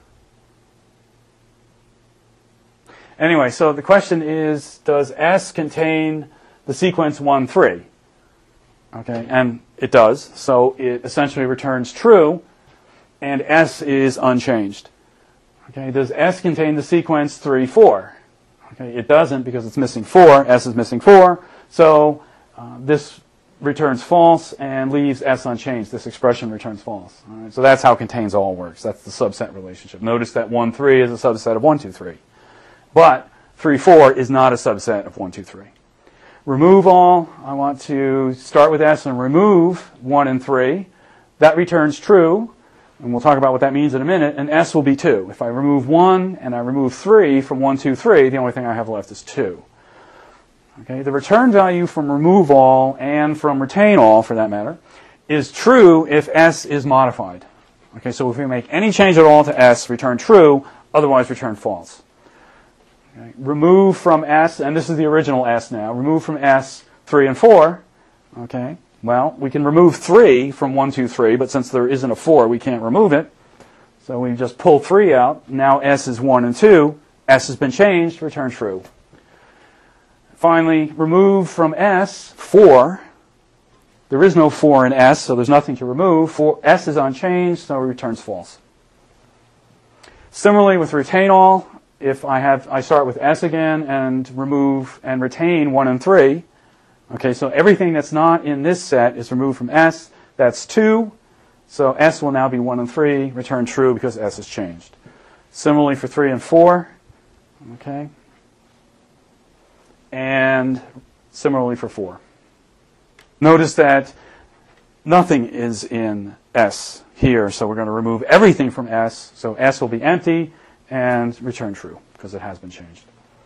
Anyway, so the question is, does S contain the sequence one, three? Okay, and it does. So it essentially returns true, and S is unchanged. Okay, does S contain the sequence three, four? Okay, it doesn't because it's missing four. S is missing four. So uh, this returns false and leaves S unchanged. This expression returns false. All right, so that's how contains all works. That's the subset relationship. Notice that one, three is a subset of one, two, three. But three, four is not a subset of one, two, three. Remove all. I want to start with S and remove one and three. That returns true. And we'll talk about what that means in a minute, and S will be two. If I remove one and I remove three from one, two, three, the only thing I have left is two. Okay, the return value from remove all and from retain all, for that matter, is true if S is modified. Okay, so if we make any change at all to S, return true, otherwise return false. Okay, remove from S, and this is the original S now, remove from S three and four, okay. Well, we can remove three from one, two, three, but since there isn't a four, we can't remove it. So we just pull three out. Now S is one and two. S has been changed, return true. Finally, remove from S four. There is no four in S, so there's nothing to remove. Four, S is unchanged, so it returns false. Similarly, with retain all, if I have, I start with S again and remove and retain one and three. Okay, so everything that's not in this set is removed from S. That's two. So S will now be one and three, return true because S has changed. Similarly for three and four. Okay. And similarly for four. Notice that nothing is in S here, so we're going to remove everything from S. So S will be empty and return true because it has been changed.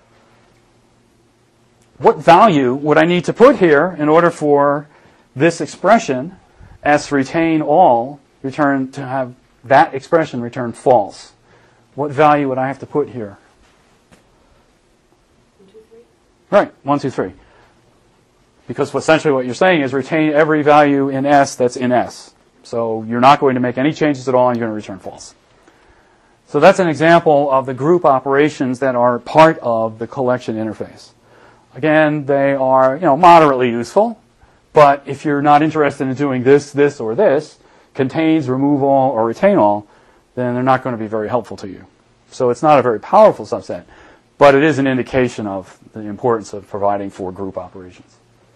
What value would I need to put here in order for this expression, S retain all, return to have that expression return false? What value would I have to put here? One, two, three. Right, one, two, three. Because essentially what you're saying is retain every value in S that's in S. So you're not going to make any changes at all and you're going to return false. So that's an example of the group operations that are part of the collection interface. Again, they are, you know, moderately useful, but if you're not interested in doing this, this, or this, contains, remove all, or retain all, then they're not going to be very helpful to you. So it's not a very powerful subset, but it is an indication of the importance of providing for group operations.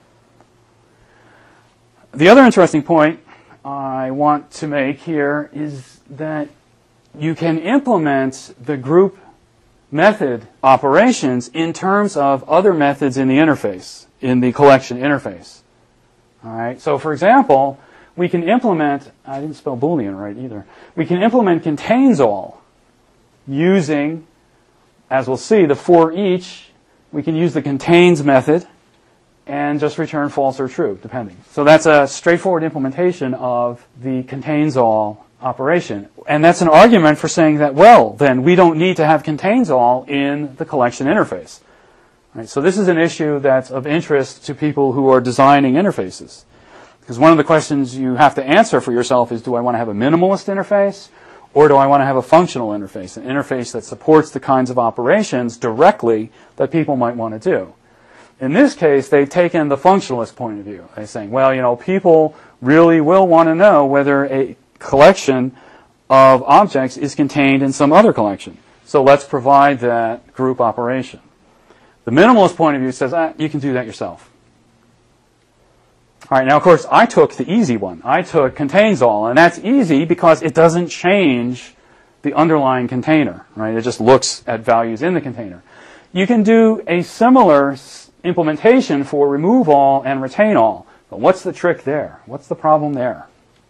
The other interesting point I want to make here is that you can implement the group method operations in terms of other methods in the interface, in the collection interface. All right. So, for example, we can implement, I didn't spell Boolean right either, we can implement contains all using, as we'll see, the for each. We can use the contains method and just return false or true, depending. So that's a straightforward implementation of the contains all operation. And that's an argument for saying that, well, then we don't need to have contains all in the collection interface. Right? So this is an issue that's of interest to people who are designing interfaces. Because one of the questions you have to answer for yourself is, do I want to have a minimalist interface, or do I want to have a functional interface, an interface that supports the kinds of operations directly that people might want to do? In this case, they've taken the functionalist point of view. They're saying, well, you know, people really will want to know whether a collection of objects is contained in some other collection. So let's provide that group operation. The minimalist point of view says, ah, you can do that yourself. All right, now, of course, I took the easy one. I took contains all, and that's easy because it doesn't change the underlying container, right? It just looks at values in the container. You can do a similar implementation for remove all and retain all. But what's the trick there? What's the problem there?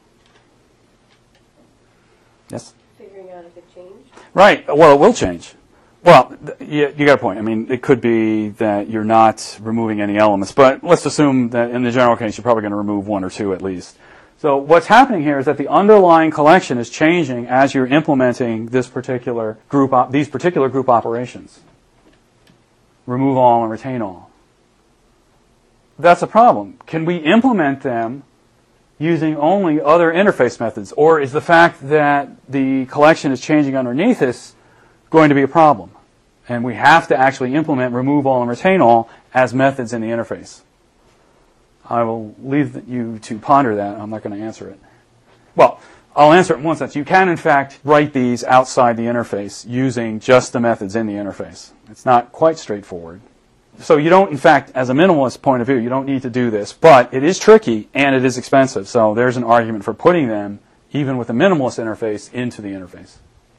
Yes? Figuring out if it changed. Right. Well, it will change. Well, you, you got a point. I mean, it could be that you're not removing any elements, but let's assume that in the general case, you're probably going to remove one or two at least. So what's happening here is that the underlying collection is changing as you're implementing this particular group, op- these particular group operations. Remove all and retain all. That's a problem. Can we implement them using only other interface methods, or is the fact that the collection is changing underneath this going to be a problem? And we have to actually implement remove all and retain all as methods in the interface. I will leave you to ponder that. I'm not going to answer it. Well, I'll answer it in one sense. You can, in fact, write these outside the interface using just the methods in the interface. It's not quite straightforward. So you don't, in fact, as a minimalist point of view, you don't need to do this. But it is tricky and it is expensive. So there's an argument for putting them, even with a minimalist interface, into the interface.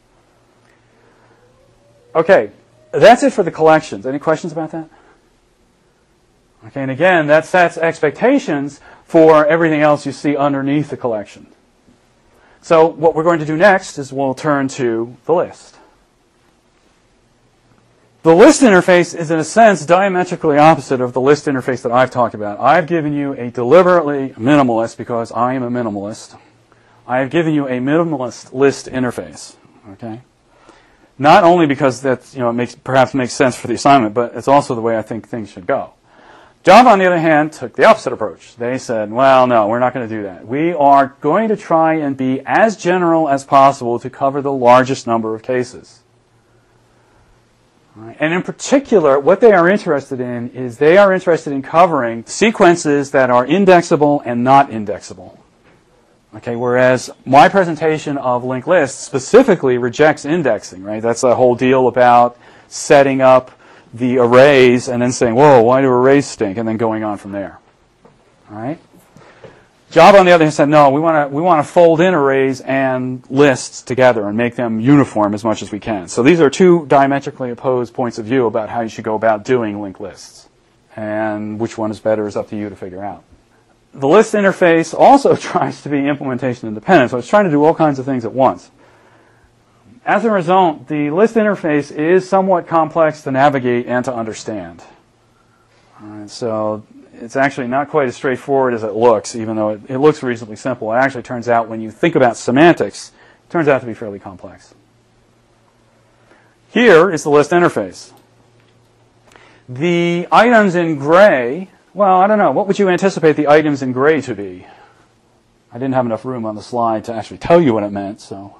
Okay, that's it for the collections. Any questions about that? Okay, and again, that sets expectations for everything else you see underneath the collection. So what we're going to do next is we'll turn to the list. The list interface is, in a sense, diametrically opposite of the list interface that I've talked about. I've given you a deliberately minimalist, because I am a minimalist. I have given you a minimalist list interface. Okay? Not only because that, you know, it makes, perhaps makes sense for the assignment, but it's also the way I think things should go. Java, on the other hand, took the opposite approach. They said, well, no, we're not going to do that. We are going to try and be as general as possible to cover the largest number of cases. Right. And in particular, what they are interested in is they are interested in covering sequences that are indexable and not indexable. Okay, whereas my presentation of linked lists specifically rejects indexing, right? That's the whole deal about setting up the arrays and then saying, whoa, why do arrays stink? And then going on from there. All right? Java, on the other hand, said, no, we want to we want to fold in arrays and lists together and make them uniform as much as we can. So these are two diametrically opposed points of view about how you should go about doing linked lists. And which one is better is up to you to figure out. The list interface also tries to be implementation independent, so it's trying to do all kinds of things at once. As a result, the list interface is somewhat complex to navigate and to understand. All right, so it's actually not quite as straightforward as it looks, even though it, it looks reasonably simple. It actually turns out, when you think about semantics, it turns out to be fairly complex. Here is the list interface. The items in gray, well, I don't know. What would you anticipate the items in gray to be? I didn't have enough room on the slide to actually tell you what it meant, so.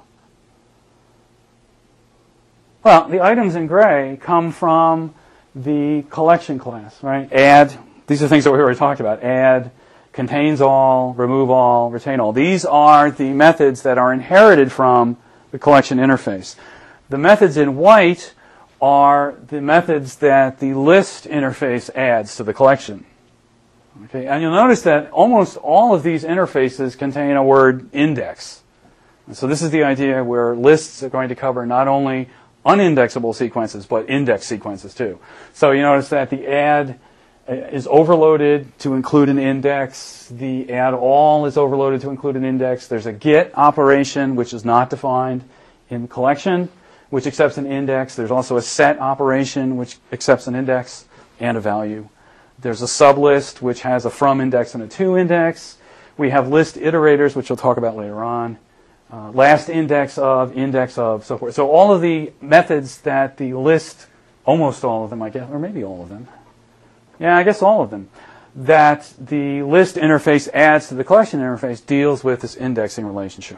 Well, the items in gray come from the collection class, right? Add, these are things that we already talked about. Add, contains all, remove all, retain all. These are the methods that are inherited from the collection interface. The methods in white are the methods that the list interface adds to the collection. Okay, and you'll notice that almost all of these interfaces contain a word index. And so this is the idea where lists are going to cover not only unindexable sequences, but index sequences too. So you notice that the add is overloaded to include an index. The add all is overloaded to include an index. There's a get operation, which is not defined in the collection, which accepts an index. There's also a set operation, which accepts an index and a value. There's a sublist which has a from index and a to index. We have list iterators, which we'll talk about later on. Uh, last index of, index of, so forth. So all of the methods that the list, almost all of them, I guess, or maybe all of them. Yeah, I guess all of them. That the list interface adds to the collection interface deals with this indexing relationship.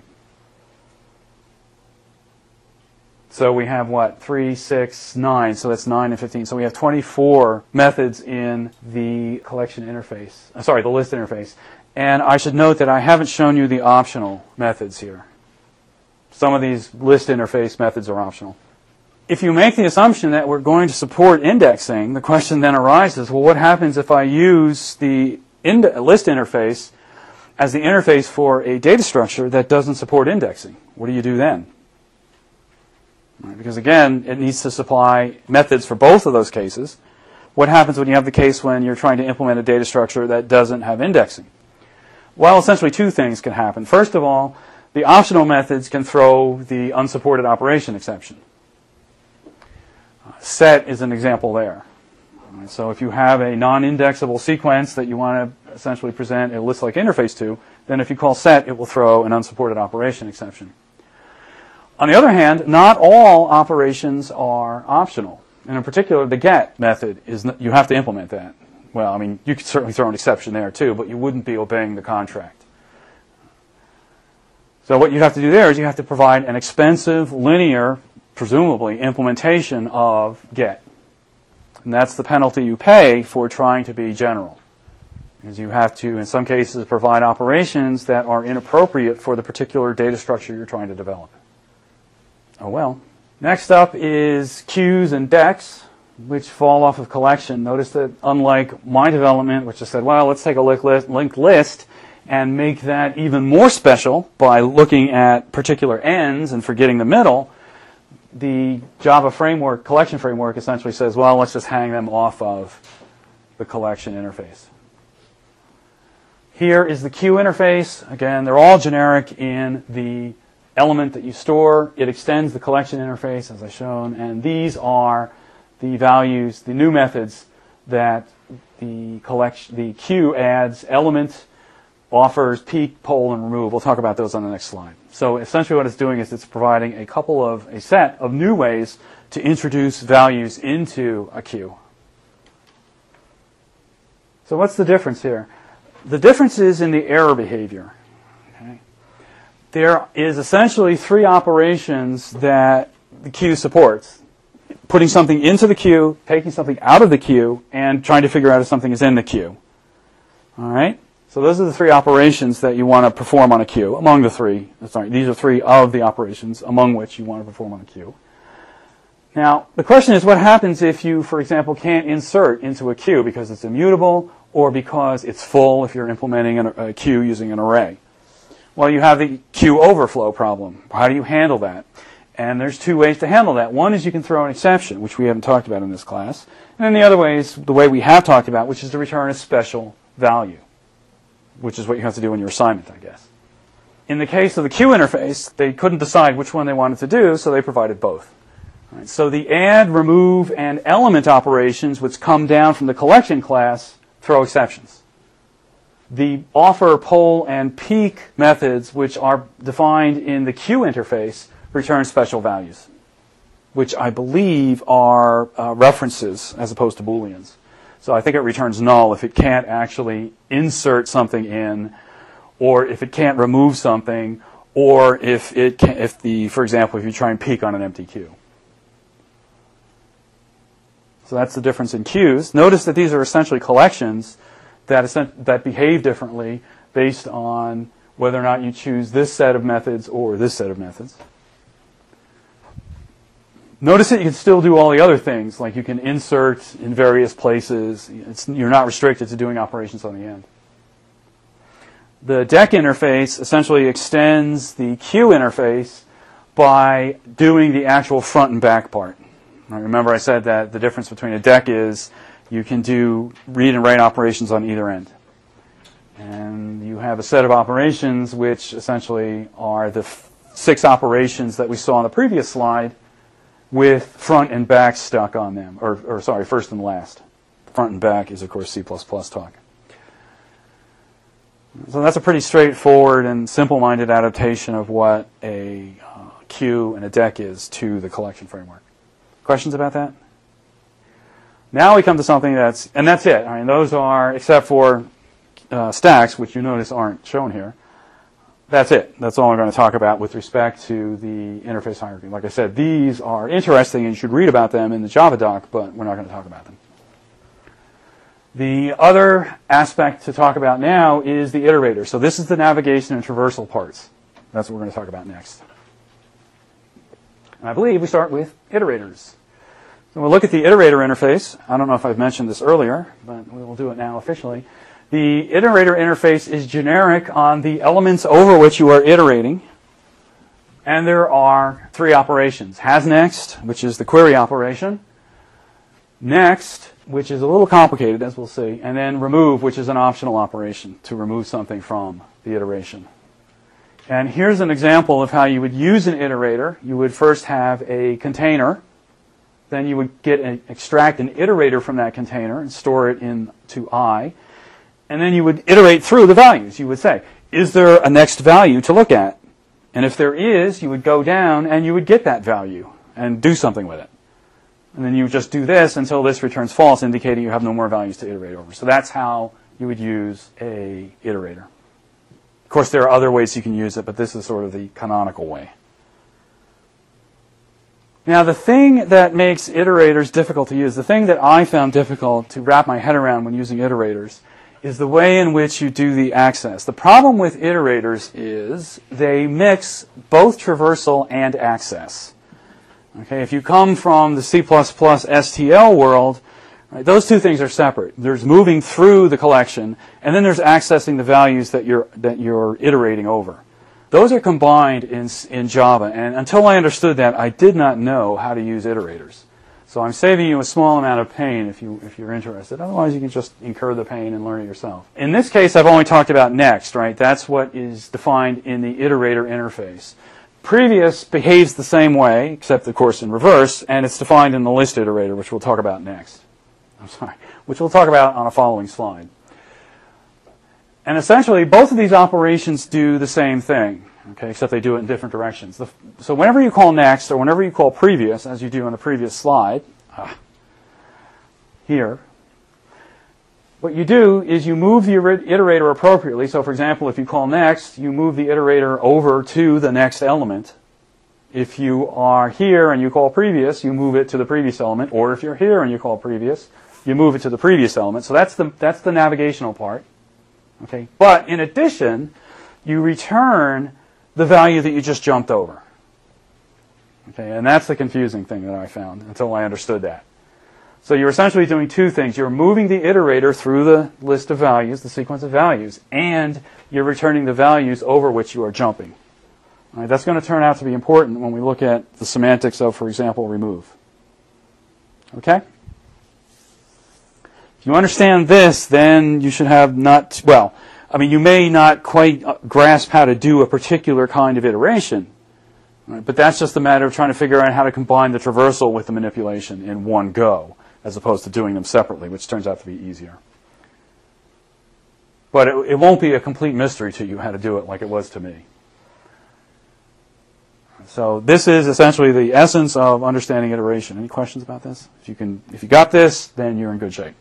So we have what? three, six, nine. So that's nine and fifteen. So we have twenty-four methods in the collection interface. Uh, sorry, the list interface. And I should note that I haven't shown you the optional methods here. Some of these list interface methods are optional. If you make the assumption that we're going to support indexing, the question then arises, well, what happens if I use the ind- list interface as the interface for a data structure that doesn't support indexing? What do you do then? Right, because again, it needs to supply methods for both of those cases. What happens when you have the case when you're trying to implement a data structure that doesn't have indexing? Well, essentially two things can happen. First of all, the optional methods can throw the unsupported operation exception. Uh, set is an example there. Right, so if you have a non-indexable sequence that you want to essentially present a list-like interface to, then if you call set, it will throw an unsupported operation exception. On the other hand, not all operations are optional. And in particular, the get method, is n- you have to implement that. Well, I mean, you could certainly throw an exception there too, but you wouldn't be obeying the contract. So what you have to do there is you have to provide an expensive, linear, presumably, implementation of get. And that's the penalty you pay for trying to be general. Because you have to, in some cases, provide operations that are inappropriate for the particular data structure you're trying to develop. Oh well. Next up is queues and decks, which fall off of collection. Notice that unlike my development, which I said, well, let's take a linked list, linked list and make that even more special by looking at particular ends and forgetting the middle, the Java framework, collection framework, essentially says, well, let's just hang them off of the collection interface. Here is the queue interface. Again, they're all generic in the element that you store. It extends the collection interface, as I've shown, and these are the values, the new methods that the collection, the queue adds: element, offers, peek, poll, and remove. We'll talk about those on the next slide. So essentially what it's doing is it's providing a couple of, a set of new ways to introduce values into a queue. So what's the difference here? The difference is in the error behavior. Okay. There is essentially three operations that the queue supports: putting something into the queue, taking something out of the queue, and trying to figure out if something is in the queue. All right? So those are the three operations that you want to perform on a queue, among the three. Sorry, these are three of the operations among which you want to perform on a queue. Now, the question is, what happens if you, for example, can't insert into a queue because it's immutable or because it's full if you're implementing an, a queue using an array? Well, you have the queue overflow problem. How do you handle that? And there's two ways to handle that. One is you can throw an exception, which we haven't talked about in this class. And then the other way is the way we have talked about, which is to return a special value, which is what you have to do in your assignment, I guess. In the case of the queue interface, they couldn't decide which one they wanted to do, so they provided both. All right, so the add, remove, and element operations, which come down from the collection class, throw exceptions. The offer, poll, and peek methods, which are defined in the queue interface, return special values, which I believe are uh, references as opposed to Booleans. So I think it returns null if it can't actually insert something in, or if it can't remove something, or if it can, if the, for example, if you try and peek on an empty queue. So that's the difference in queues. Notice that these are essentially collections that that behave differently based on whether or not you choose this set of methods or this set of methods. Notice that you can still do all the other things, like you can insert in various places. It's, you're not restricted to doing operations on the end. The deck interface essentially extends the queue interface by doing the actual front and back part. Now, remember I said that the difference between a deck is you can do read and write operations on either end. And you have a set of operations which essentially are the f- six operations that we saw on the previous slide, with front and back stuck on them, or, or sorry, first and last. front and back is, of course, C plus plus talk. So that's a pretty straightforward and simple-minded adaptation of what a uh, queue and a deck is to the collection framework. Questions about that? Now we come to something that's, and that's it. I mean, those are, except for uh, stacks, which you notice aren't shown here. That's it. That's all I'm going to talk about with respect to the interface hierarchy. Like I said, these are interesting and you should read about them in the Java doc, but we're not going to talk about them. The other aspect to talk about now is the iterator. So this is the navigation and traversal parts. That's what we're going to talk about next. And I believe we start with iterators. So we'll look at the iterator interface. I don't know if I've mentioned this earlier, but we will do it now officially. The iterator interface is generic on the elements over which you are iterating. And there are three operations. HasNext, which is the query operation. Next, which is a little complicated, as we'll see. And then remove, which is an optional operation to remove something from the iteration. And here's an example of how you would use an iterator. You would first have a container. Then you would get an, extract an iterator from that container and store it into I. And then you would iterate through the values. You would say, is there a next value to look at? And if there is, you would go down and you would get that value and do something with it. And then you would just do this until this returns false, indicating you have no more values to iterate over. So that's how you would use a iterator. Of course, there are other ways you can use it, but this is sort of the canonical way. Now, the thing that makes iterators difficult to use, the thing that I found difficult to wrap my head around when using iterators, is the way in which you do the access. The problem with iterators is they mix both traversal and access. Okay, if you come from the C plus plus S T L world, right, those two things are separate. There's moving through the collection, and then there's accessing the values that you're that you're iterating over. Those are combined in in Java, and until I understood that, I did not know how to use iterators. So I'm saving you a small amount of pain if you if you're interested. Otherwise, you can just incur the pain and learn it yourself. In this case, I've only talked about next, right? That's what is defined in the iterator interface. Previous behaves the same way, except of course in reverse, and it's defined in the list iterator, which we'll talk about next. I'm sorry, which we'll talk about on a following slide. And essentially, both of these operations do the same thing, okay, except they do it in different directions. The, so whenever you call next, or whenever you call previous, as you do on the previous slide, ah, here, what you do is you move the iterator appropriately. So for example, if you call next, you move the iterator over to the next element. If you are here and you call previous, you move it to the previous element. Or if you're here and you call previous, you move it to the previous element. So that's the, that's the navigational part. Okay. But in addition, you return the value that you just jumped over. Okay. And that's the confusing thing that I found until I understood that. So you're essentially doing two things. You're moving the iterator through the list of values, the sequence of values, and you're returning the values over which you are jumping. All right, that's going to turn out to be important when we look at the semantics of, for example, remove. Okay? If you understand this, then you should have not, well, I mean, you may not quite grasp how to do a particular kind of iteration, right, but that's just a matter of trying to figure out how to combine the traversal with the manipulation in one go, as opposed to doing them separately, which turns out to be easier. But it, it won't be a complete mystery to you how to do it like it was to me. So this is essentially the essence of understanding iteration. Any questions about this? If you can, if you got this, then you're in good shape.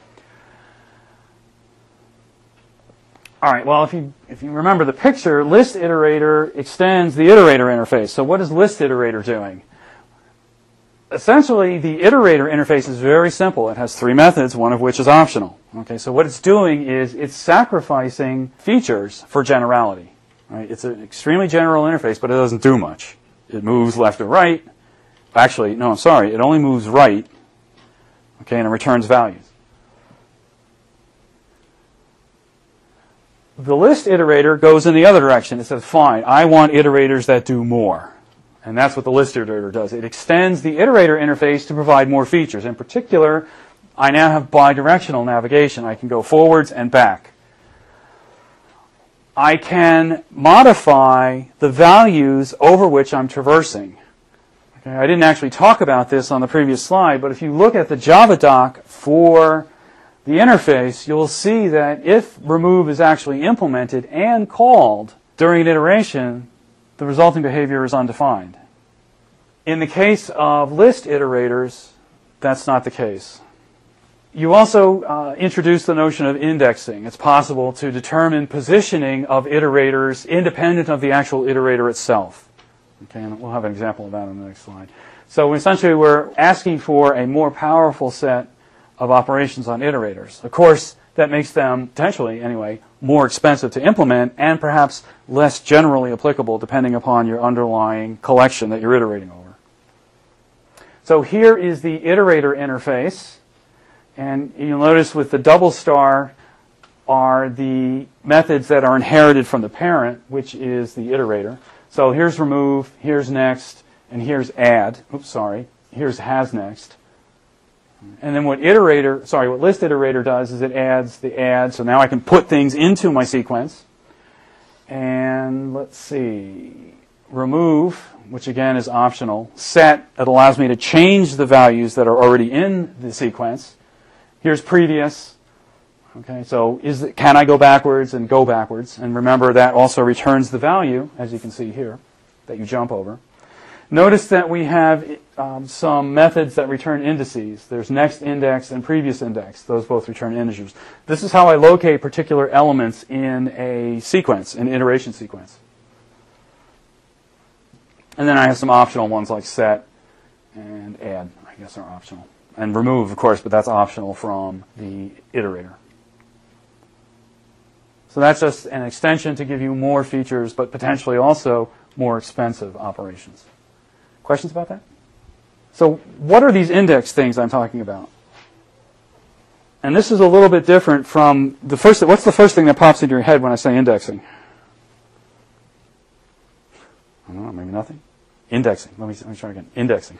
All right. Well, if you if you remember the picture, list iterator extends the iterator interface. So what is list iterator doing? Essentially, the iterator interface is very simple. It has three methods, one of which is optional. Okay, so what it's doing is it's sacrificing features for generality. Right? It's an extremely general interface, but it doesn't do much. It moves left or right. Actually, no, I'm sorry. It only moves right, okay, and it returns values. The list iterator goes in the other direction. It says, fine, I want iterators that do more. And that's what the list iterator does. It extends the iterator interface to provide more features. In particular, I now have bidirectional navigation. I can go forwards and back. I can modify the values over which I'm traversing. Okay, I didn't actually talk about this on the previous slide, but if you look at the Java doc for the interface, you'll see that if remove is actually implemented and called during an iteration, the resulting behavior is undefined. In the case of list iterators, that's not the case. You also uh, introduce the notion of indexing. It's possible to determine positioning of iterators independent of the actual iterator itself. Okay, and we'll have an example of that on the next slide. So essentially, we're asking for a more powerful set of operations on iterators. Of course, that makes them, potentially anyway, more expensive to implement and perhaps less generally applicable depending upon your underlying collection that you're iterating over. So here is the iterator interface. And you'll notice with the double star are the methods that are inherited from the parent, which is the iterator. So here's remove, here's next, and here's add. Oops, sorry. Here's has next. And then what iterator, sorry, what list iterator does is it adds the add. So now I can put things into my sequence. And let's see, remove, which again is optional. Set, it allows me to change the values that are already in the sequence. Here's previous. Okay, so is it, can I go backwards and go backwards? And remember that also returns the value, as you can see here, that you jump over. Notice that we have um, some methods that return indices. There's next index and previous index. Those both return integers. This is how I locate particular elements in a sequence, an iteration sequence. And then I have some optional ones like set and add, I guess are optional. And remove, of course, but that's optional from the iterator. So that's just an extension to give you more features, but potentially also more expensive operations. Questions about that? So what are these index things I'm talking about? And this is a little bit different from the first. What's the first thing that pops into your head when I say indexing? I don't know, maybe nothing? Indexing. Let me, let me try again. Indexing.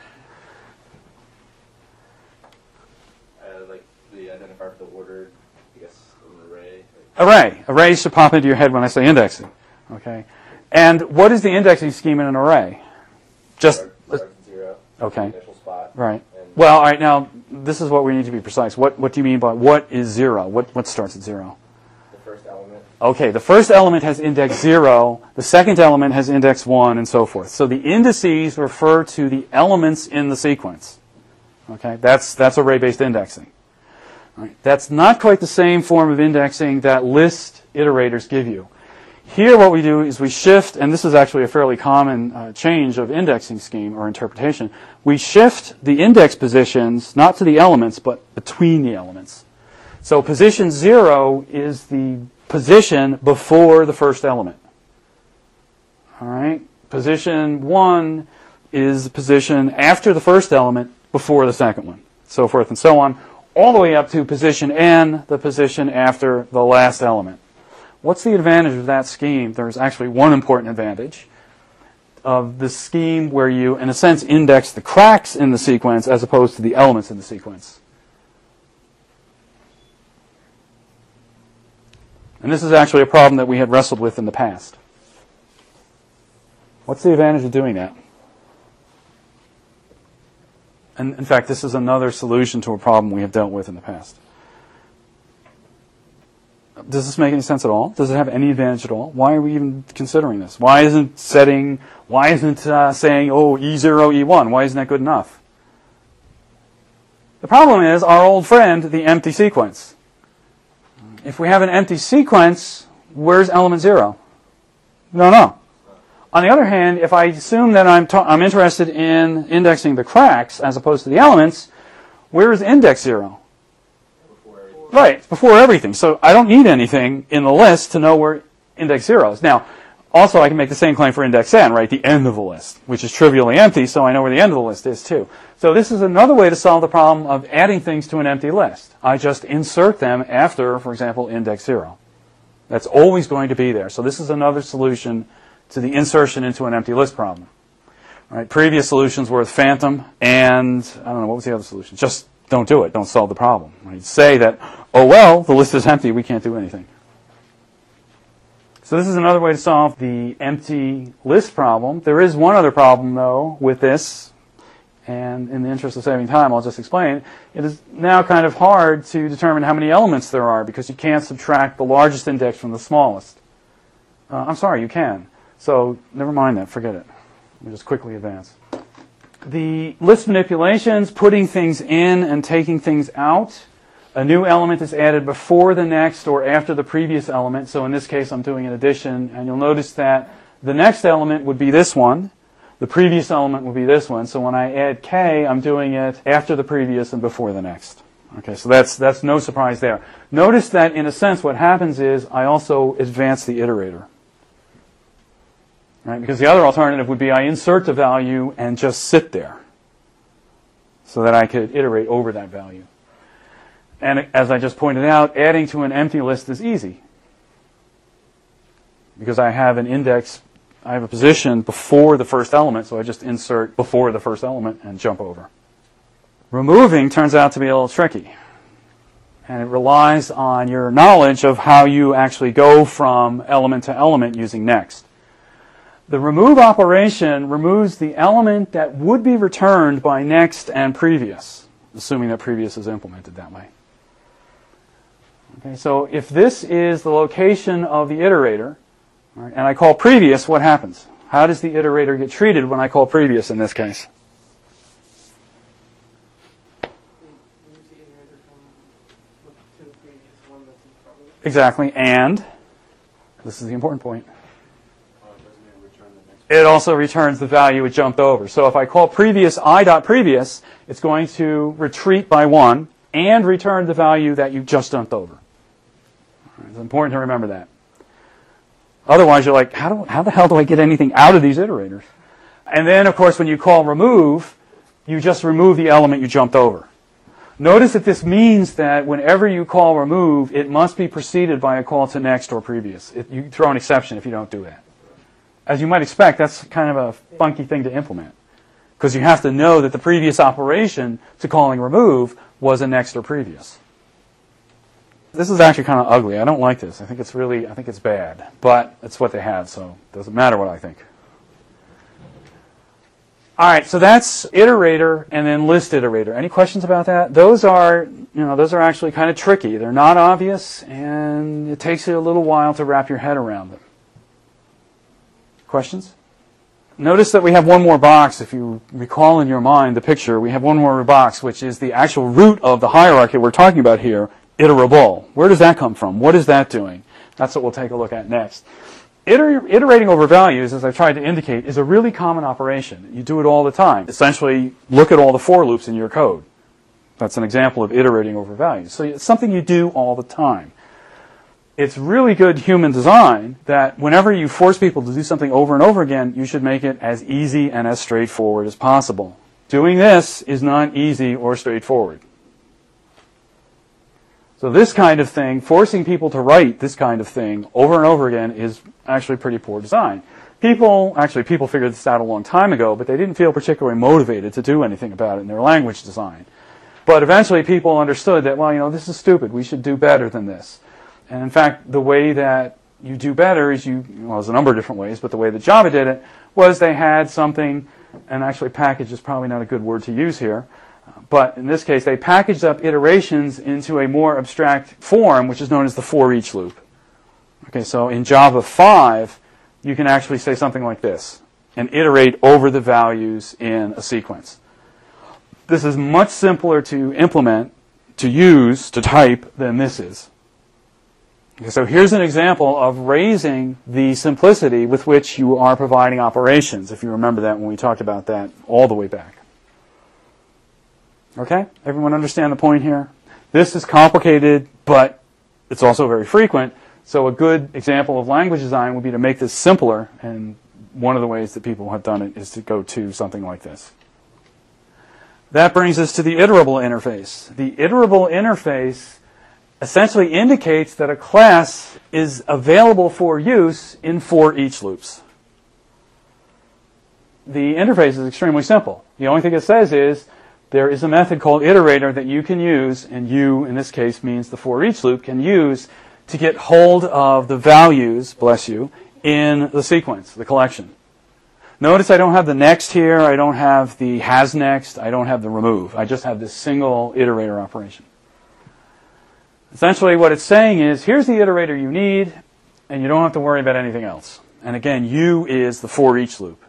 Identifier for the order, I guess, an array. Array. Arrays should pop into your head when I say indexing. Okay. And what is the indexing scheme in an array? Just Start, start at zero. Okay. Initial spot. Right. And Well, all right. Now this is what we need to be precise. What What do you mean by what is zero? What What starts at zero? the first element. Okay. The first element has index zero. The second element has index one, and so forth. So the indices refer to the elements in the sequence. Okay. That's that's array-based indexing. Right. That's not quite the same form of indexing that list iterators give you. Here what we do is we shift, and this is actually a fairly common uh, change of indexing scheme or interpretation. We shift the index positions not to the elements, but between the elements. So position zero is the position before the first element. All right. Position one is the position after the first element before the second one, so forth and so on, all the way up to position n, the position after the last element. What's the advantage of that scheme? There's actually one important advantage of the scheme where you, in a sense, index the cracks in the sequence as opposed to the elements in the sequence. And this is actually a problem that we had wrestled with in the past. What's the advantage of doing that? And in fact, this is another solution to a problem we have dealt with in the past. Does this make any sense at all? Does it have any advantage at all? Why are we even considering this? Why isn't setting, why isn't uh, saying, oh, E zero, E one, why isn't that good enough? The problem is our old friend, the empty sequence. If we have an empty sequence, where's element zero? No, no. On the other hand, if I assume that I'm, ta- I'm interested in indexing the cracks as opposed to the elements, where is index zero? Before everything. Right, it's before everything. So I don't need anything in the list to know where index zero is. Now, also I can make the same claim for index n, right, the end of the list, which is trivially empty, so I know where the end of the list is too. So this is another way to solve the problem of adding things to an empty list. I just insert them after, for example, index zero. That's always going to be there. So this is another solution to the insertion into an empty list problem. All right, previous solutions were with Phantom, and I don't know, what was the other solution? Just don't do it. Don't solve the problem. Right? Say that, oh, well, the list is empty. We can't do anything. So this is another way to solve the empty list problem. There is one other problem, though, with this, And in the interest of saving time, I'll just explain. It is now kind of hard to determine how many elements there are because you can't subtract the largest index from the smallest. Uh, I'm sorry, you can. So never mind that. Forget it. Let me just quickly advance. The list manipulations, putting things in and taking things out. A new element is added before the next or after the previous element. So in this case, I'm doing an addition. And you'll notice that the next element would be this one. The previous element will be this one. So when I add k, I'm doing it after the previous and before the next. Okay, so that's that's no surprise there. Notice that in a sense what happens is I also advance the iterator. Right? Because the other alternative would be I insert the value and just sit there so that I could iterate over that value. And as I just pointed out, adding to an empty list is easy because I have an index, I have a position before the first element, so I just insert before the first element and jump over. Removing turns out to be a little tricky, and it relies on your knowledge of how you actually go from element to element using next. The remove operation removes the element that would be returned by next and previous, assuming that previous is implemented that way. Okay, so if this is the location of the iterator, right, and I call previous, what happens? How does the iterator get treated when I call previous in this case? Exactly, and this is the important point. It also returns the value it jumped over. So if I call previous i.previous, it's going to retreat by one and return the value that you just jumped over. It's important to remember that. Otherwise, you're like, how, do, how the hell do I get anything out of these iterators? And then, of course, when you call remove, you just remove the element you jumped over. Notice that this means that whenever you call remove, it must be preceded by a call to next or previous. It, you throw an exception if you don't do that. As you might expect, that's kind of a funky thing to implement because you have to know that the previous operation to calling remove was a next or previous. This is actually kind of ugly. I don't like this. I think it's really, I think it's bad. But it's what they have, so it doesn't matter what I think. All right, so that's iterator and then list iterator. Any questions about that? Those are, you know, those are actually kind of tricky. They're not obvious, and it takes you a little while to wrap your head around them. Questions? Notice that we have one more box. If you recall in your mind the picture, we have one more box, which is the actual root of the hierarchy we're talking about here, iterable. Where does that come from? What is that doing? That's what we'll take a look at next. Iter- iterating over values, as I've tried to indicate, is a really common operation. You do it all the time. Essentially, look at all the for loops in your code. That's an example of iterating over values. So it's something you do all the time. It's really good human design that whenever you force people to do something over and over again, you should make it as easy and as straightforward as possible. Doing this is not easy or straightforward. So this kind of thing, forcing people to write this kind of thing over and over again is actually pretty poor design. People, actually people figured this out a long time ago, but they didn't feel particularly motivated to do anything about it in their language design. But eventually people understood that, well, you know, this is stupid. We should do better than this. And in fact, the way that you do better is you, well, there's a number of different ways, but the way that Java did it was they had something, and actually package is probably not a good word to use here, but in this case, they packaged up iterations into a more abstract form, which is known as the for each loop. Okay, so in Java five, you can actually say something like this, and iterate over the values in a sequence. This is much simpler to implement, to use, to type, than this is. Okay, so here's an example of raising the simplicity with which you are providing operations, if you remember that when we talked about that all the way back. Okay? Everyone understand the point here? This is complicated, but it's also very frequent. So a good example of language design would be to make this simpler, and one of the ways that people have done it is to go to something like this. That brings us to the iterable interface. The iterable interface essentially indicates that a class is available for use in for each loops. The interface is extremely simple. The only thing it says is there is a method called iterator that you can use, and you, in this case, means the for each loop, can use to get hold of the values, bless you, in the sequence, the collection. Notice I don't have the next here, I don't have the has next, I don't have the remove. I just have this single iterator operation. Essentially what it's saying is, here's the iterator you need, and you don't have to worry about anything else. And again, U is the for each loop.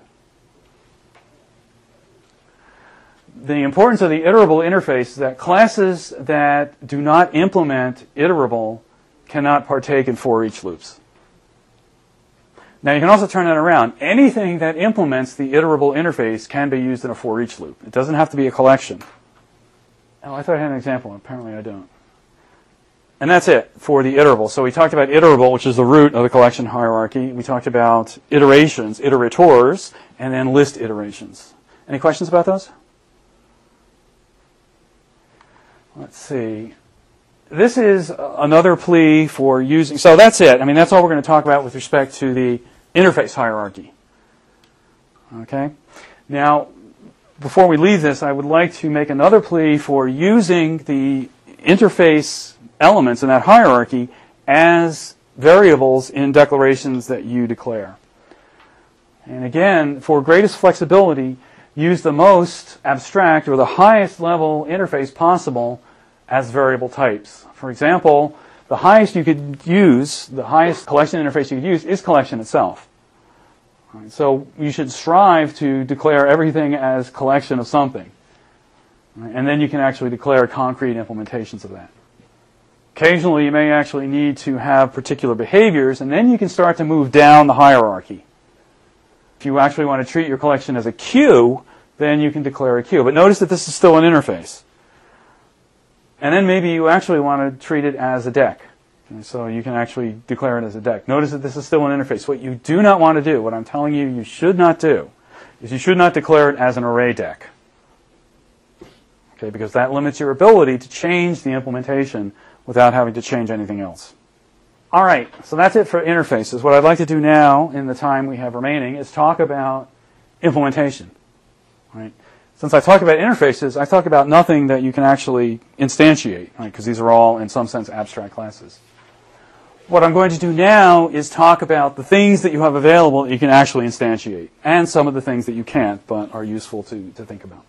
The importance of the iterable interface is that classes that do not implement iterable cannot partake in for each loops. Now you can also turn that around. Anything that implements the iterable interface can be used in a for each loop. It doesn't have to be a collection. Oh, I thought I had an example. Apparently I don't. And that's it for the iterable. So we talked about iterable, which is the root of the collection hierarchy. We talked about iterations, iterators, and then list iterations. Any questions about those? Let's see. This is another plea for using, so that's it. I mean, that's all we're going to talk about with respect to the interface hierarchy. Okay? Now, before we leave this, I would like to make another plea for using the interface elements in that hierarchy as variables in declarations that you declare. And again, for greatest flexibility, use the most abstract or the highest level interface possible as variable types. For example, the highest you could use, the highest collection interface you could use is collection itself. All right, so you should strive to declare everything as collection of something. All right, and then you can actually declare concrete implementations of that. Occasionally you may actually need to have particular behaviors, and then you can start to move down the hierarchy. If you actually want to treat your collection as a queue, then you can declare a queue. But notice that this is still an interface. And then maybe you actually want to treat it as a deck. And so you can actually declare it as a deck. Notice that this is still an interface. What you do not want to do, what I'm telling you you should not do, is you should not declare it as an array deck. Okay, because that limits your ability to change the implementation without having to change anything else. All right, so that's it for interfaces. What I'd like to do now, in the time we have remaining, is talk about implementation. All right. Since I talk about interfaces, I talk about nothing that you can actually instantiate, right? Because these are all, in some sense, abstract classes. What I'm going to do now is talk about the things that you have available that you can actually instantiate, and some of the things that you can't, but are useful to, to think about.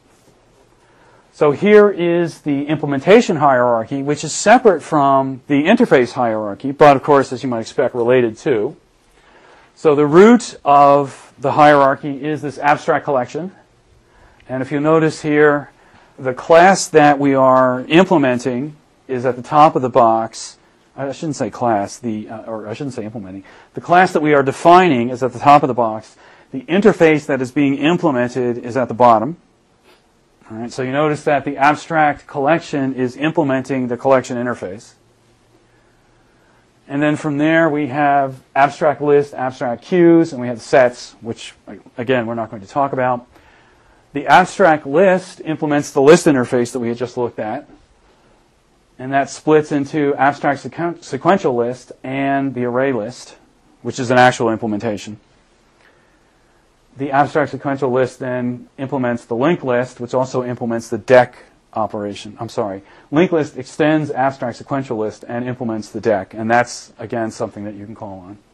So here is the implementation hierarchy, which is separate from the interface hierarchy, but of course, as you might expect, related to. So the root of the hierarchy is this abstract collection. And if you notice here, the class that we are implementing is at the top of the box. I shouldn't say class, the, uh, or I shouldn't say implementing. The class that we are defining is at the top of the box. The interface that is being implemented is at the bottom. All right, so you notice that the abstract collection is implementing the collection interface. And then from there we have abstract list, abstract queues, and we have sets, which, again, we're not going to talk about. The abstract list implements the list interface that we had just looked at. And that splits into abstract sequen- sequential list and the array list, which is an actual implementation. The abstract sequential list then implements the linked list, which also implements the deck operation. I'm sorry. Linked list extends abstract sequential list and implements the deck. And that's, again, something that you can call on.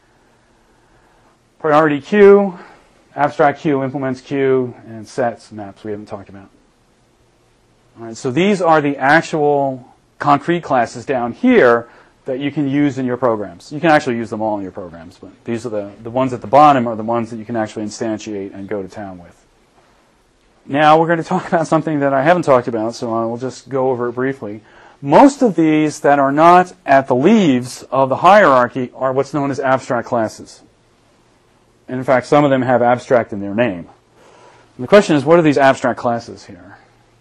Priority queue. Abstract queue implements queue, and sets, maps we haven't talked about. All right, so these are the actual concrete classes down here that you can use in your programs. You can actually use them all in your programs, but these are the, the ones at the bottom are the ones that you can actually instantiate and go to town with. Now we're going to talk about something that I haven't talked about, so I will just go over it briefly. Most of these that are not at the leaves of the hierarchy are what's known as abstract classes. And in fact, some of them have abstract in their name. And the question is, what are these abstract classes here?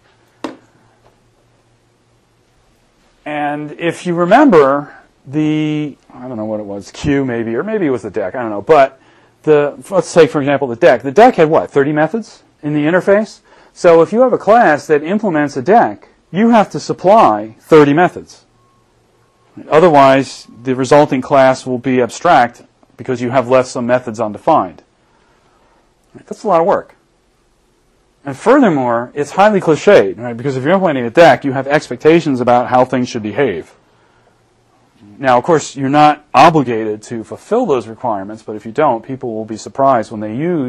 And if you remember the, I don't know what it was, queue maybe, or maybe it was the deck, I don't know. But the, let's take, for example, the deck. The deck had what, thirty methods in the interface? So if you have a class that implements a deck, you have to supply thirty methods. Otherwise, the resulting class will be abstract because you have left some methods undefined. That's a lot of work. And furthermore, it's highly cliched, right? Because if you're implementing a deck, you have expectations about how things should behave. Now, of course, you're not obligated to fulfill those requirements, but if you don't, people will be surprised when they use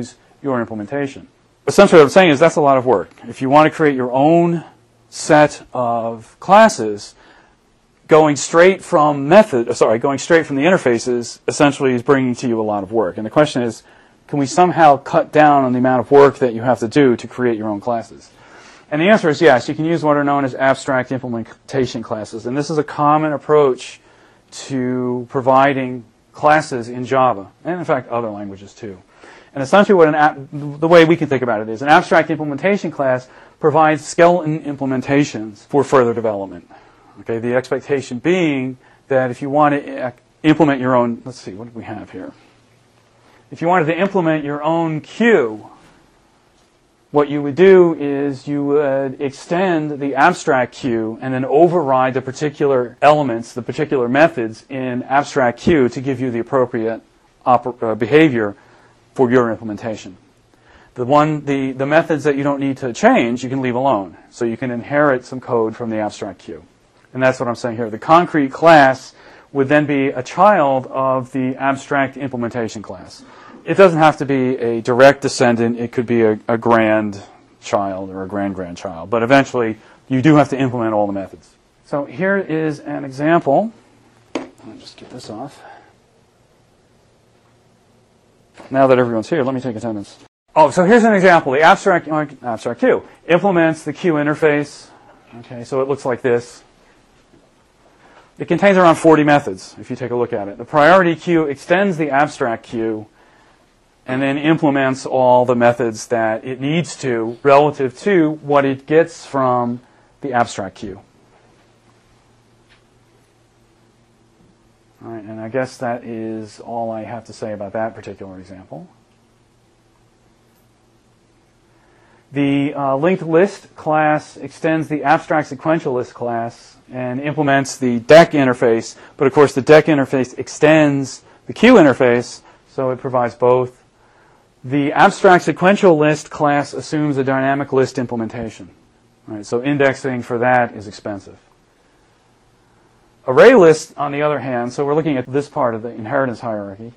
your implementation. Essentially what I'm saying is that's a lot of work. If you want to create your own set of classes, going straight from method, sorry, going straight from the interfaces essentially is bringing to you a lot of work. And the question is, can we somehow cut down on the amount of work that you have to do to create your own classes? And the answer is yes. You can use what are known as abstract implementation classes. And this is a common approach to providing classes in Java, and in fact other languages too. And essentially what an app, the way we can think about it is an abstract implementation class provides skeleton implementations for further development. Okay, the expectation being that if you want to implement your own, let's see, what do we have here? If you wanted to implement your own queue, what you would do is you would extend the abstract queue and then override the particular elements, the particular methods in abstract queue to give you the appropriate oper- uh, behavior for your implementation. The one, the, the methods that you don't need to change, you can leave alone. So you can inherit some code from the abstract queue. And that's what I'm saying here. The concrete class would then be a child of the abstract implementation class. It doesn't have to be a direct descendant. It could be a, a grandchild or a grand-grandchild. But eventually, you do have to implement all the methods. So here is an example. I'll just get this off. Now that everyone's here, let me take attendance. Oh, so here's an example. The abstract, abstract queue implements the queue interface. Okay, so it looks like this. It contains around forty methods, if you take a look at it. The priority queue extends the abstract queue and then implements all the methods that it needs to relative to what it gets from the abstract queue. All right, and I guess that is all I have to say about that particular example. The uh, linked list class extends the abstract sequential list class and implements the deck interface, but of course the deck interface extends the queue interface, so it provides both. The abstract sequential list class assumes a dynamic list implementation. All right, so indexing for that is expensive. Array lists, on the other hand, so we're looking at this part of the inheritance hierarchy.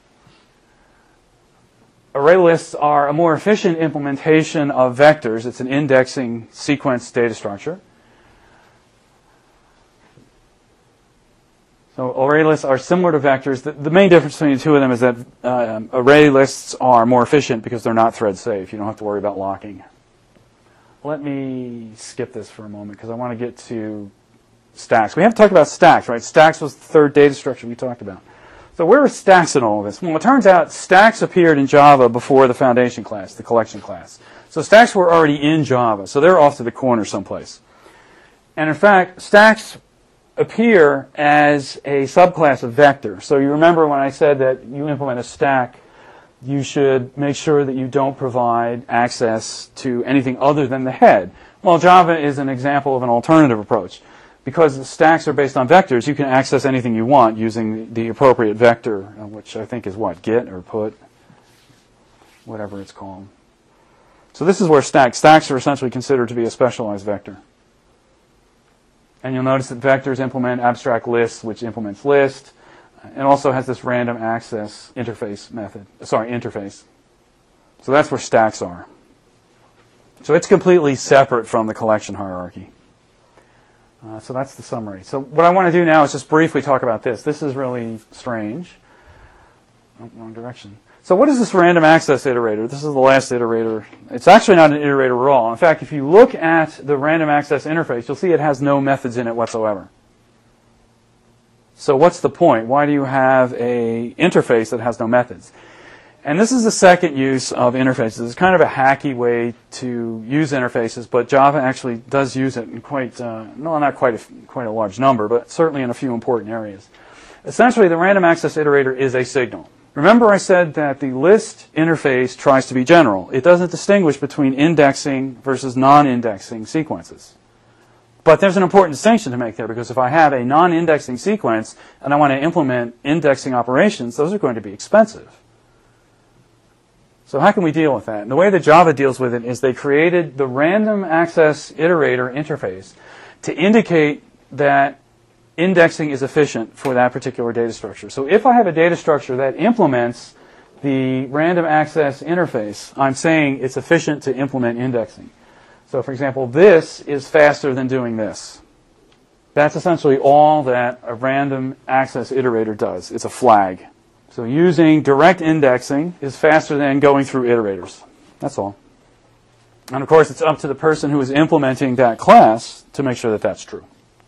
Array lists are a more efficient implementation of vectors. It's an indexing sequence data structure. So array lists are similar to vectors. The, the main difference between the two of them is that uh, array lists are more efficient because they're not thread safe. You don't have to worry about locking. Let me skip this for a moment because I want to get to stacks. We haven't talked about stacks, right? Stacks was the third data structure we talked about. So where are stacks in all of this? Well, it turns out stacks appeared in Java before the foundation class, the collection class. So stacks were already in Java, so they're off to the corner someplace. And in fact, stacks appear as a subclass of vector. So you remember when I said that you implement a stack, you should make sure that you don't provide access to anything other than the head. Well, Java is an example of an alternative approach. Because the stacks are based on vectors, you can access anything you want using the appropriate vector, which I think is what, get or put, whatever it's called. So this is where stacks, stacks are essentially considered to be a specialized vector. And you'll notice that vectors implement abstract lists, which implements list, and also has this random access interface method, sorry, interface. So that's where stacks are. So it's completely separate from the collection hierarchy. Uh, so that's the summary. So what I want to do now is just briefly talk about this. This is really strange. Oh, wrong direction. So what is this random access iterator? This is the last iterator. It's actually not an iterator at all. In fact, if you look at the random access interface, you'll see it has no methods in it whatsoever. So what's the point? Why do you have an interface that has no methods? And this is the second use of interfaces. It's kind of a hacky way to use interfaces, but Java actually does use it in quite, uh, no, not quite a, quite a large number, but certainly in a few important areas. Essentially, the random access iterator is a signal. Remember I said that the list interface tries to be general. It doesn't distinguish between indexing versus non-indexing sequences. But there's an important distinction to make there, because if I have a non-indexing sequence and I want to implement indexing operations, those are going to be expensive. So how can we deal with that? And the way that Java deals with it is they created the random access iterator interface to indicate that indexing is efficient for that particular data structure. So if I have a data structure that implements the random access interface, I'm saying it's efficient to implement indexing. So for example, this is faster than doing this. That's essentially all that a random access iterator does. It's a flag. So using direct indexing is faster than going through iterators. That's all. And of course, it's up to the person who is implementing that class to make sure that that's true.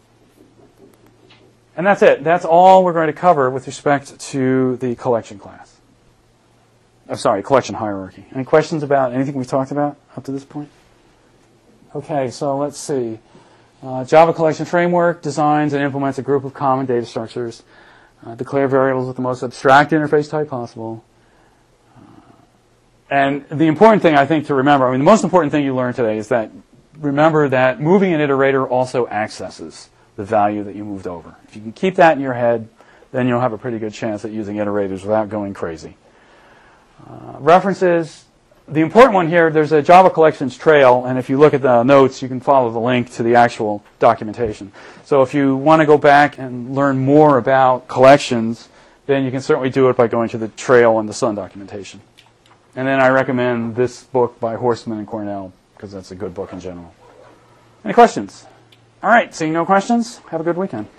And that's it. That's all we're going to cover with respect to the collection class. Oh, sorry, collection hierarchy. Any questions about anything we've talked about up to this point? Okay, so let's see. Uh, Java Collection Framework designs and implements a group of common data structures. Uh, declare variables with the most abstract interface type possible. Uh, and the important thing, I think, to remember, I mean, the most important thing you learned today is that remember that moving an iterator also accesses the value that you moved over. If you can keep that in your head, then you'll have a pretty good chance at using iterators without going crazy. Uh, references. The important one here, there's a Java Collections trail, and if you look at the notes, you can follow the link to the actual documentation. So if you want to go back and learn more about collections, then you can certainly do it by going to the trail and the Sun documentation. And then I recommend this book by Horstman and Cornell, because that's a good book in general. Any questions? All right, seeing no questions, have a good weekend.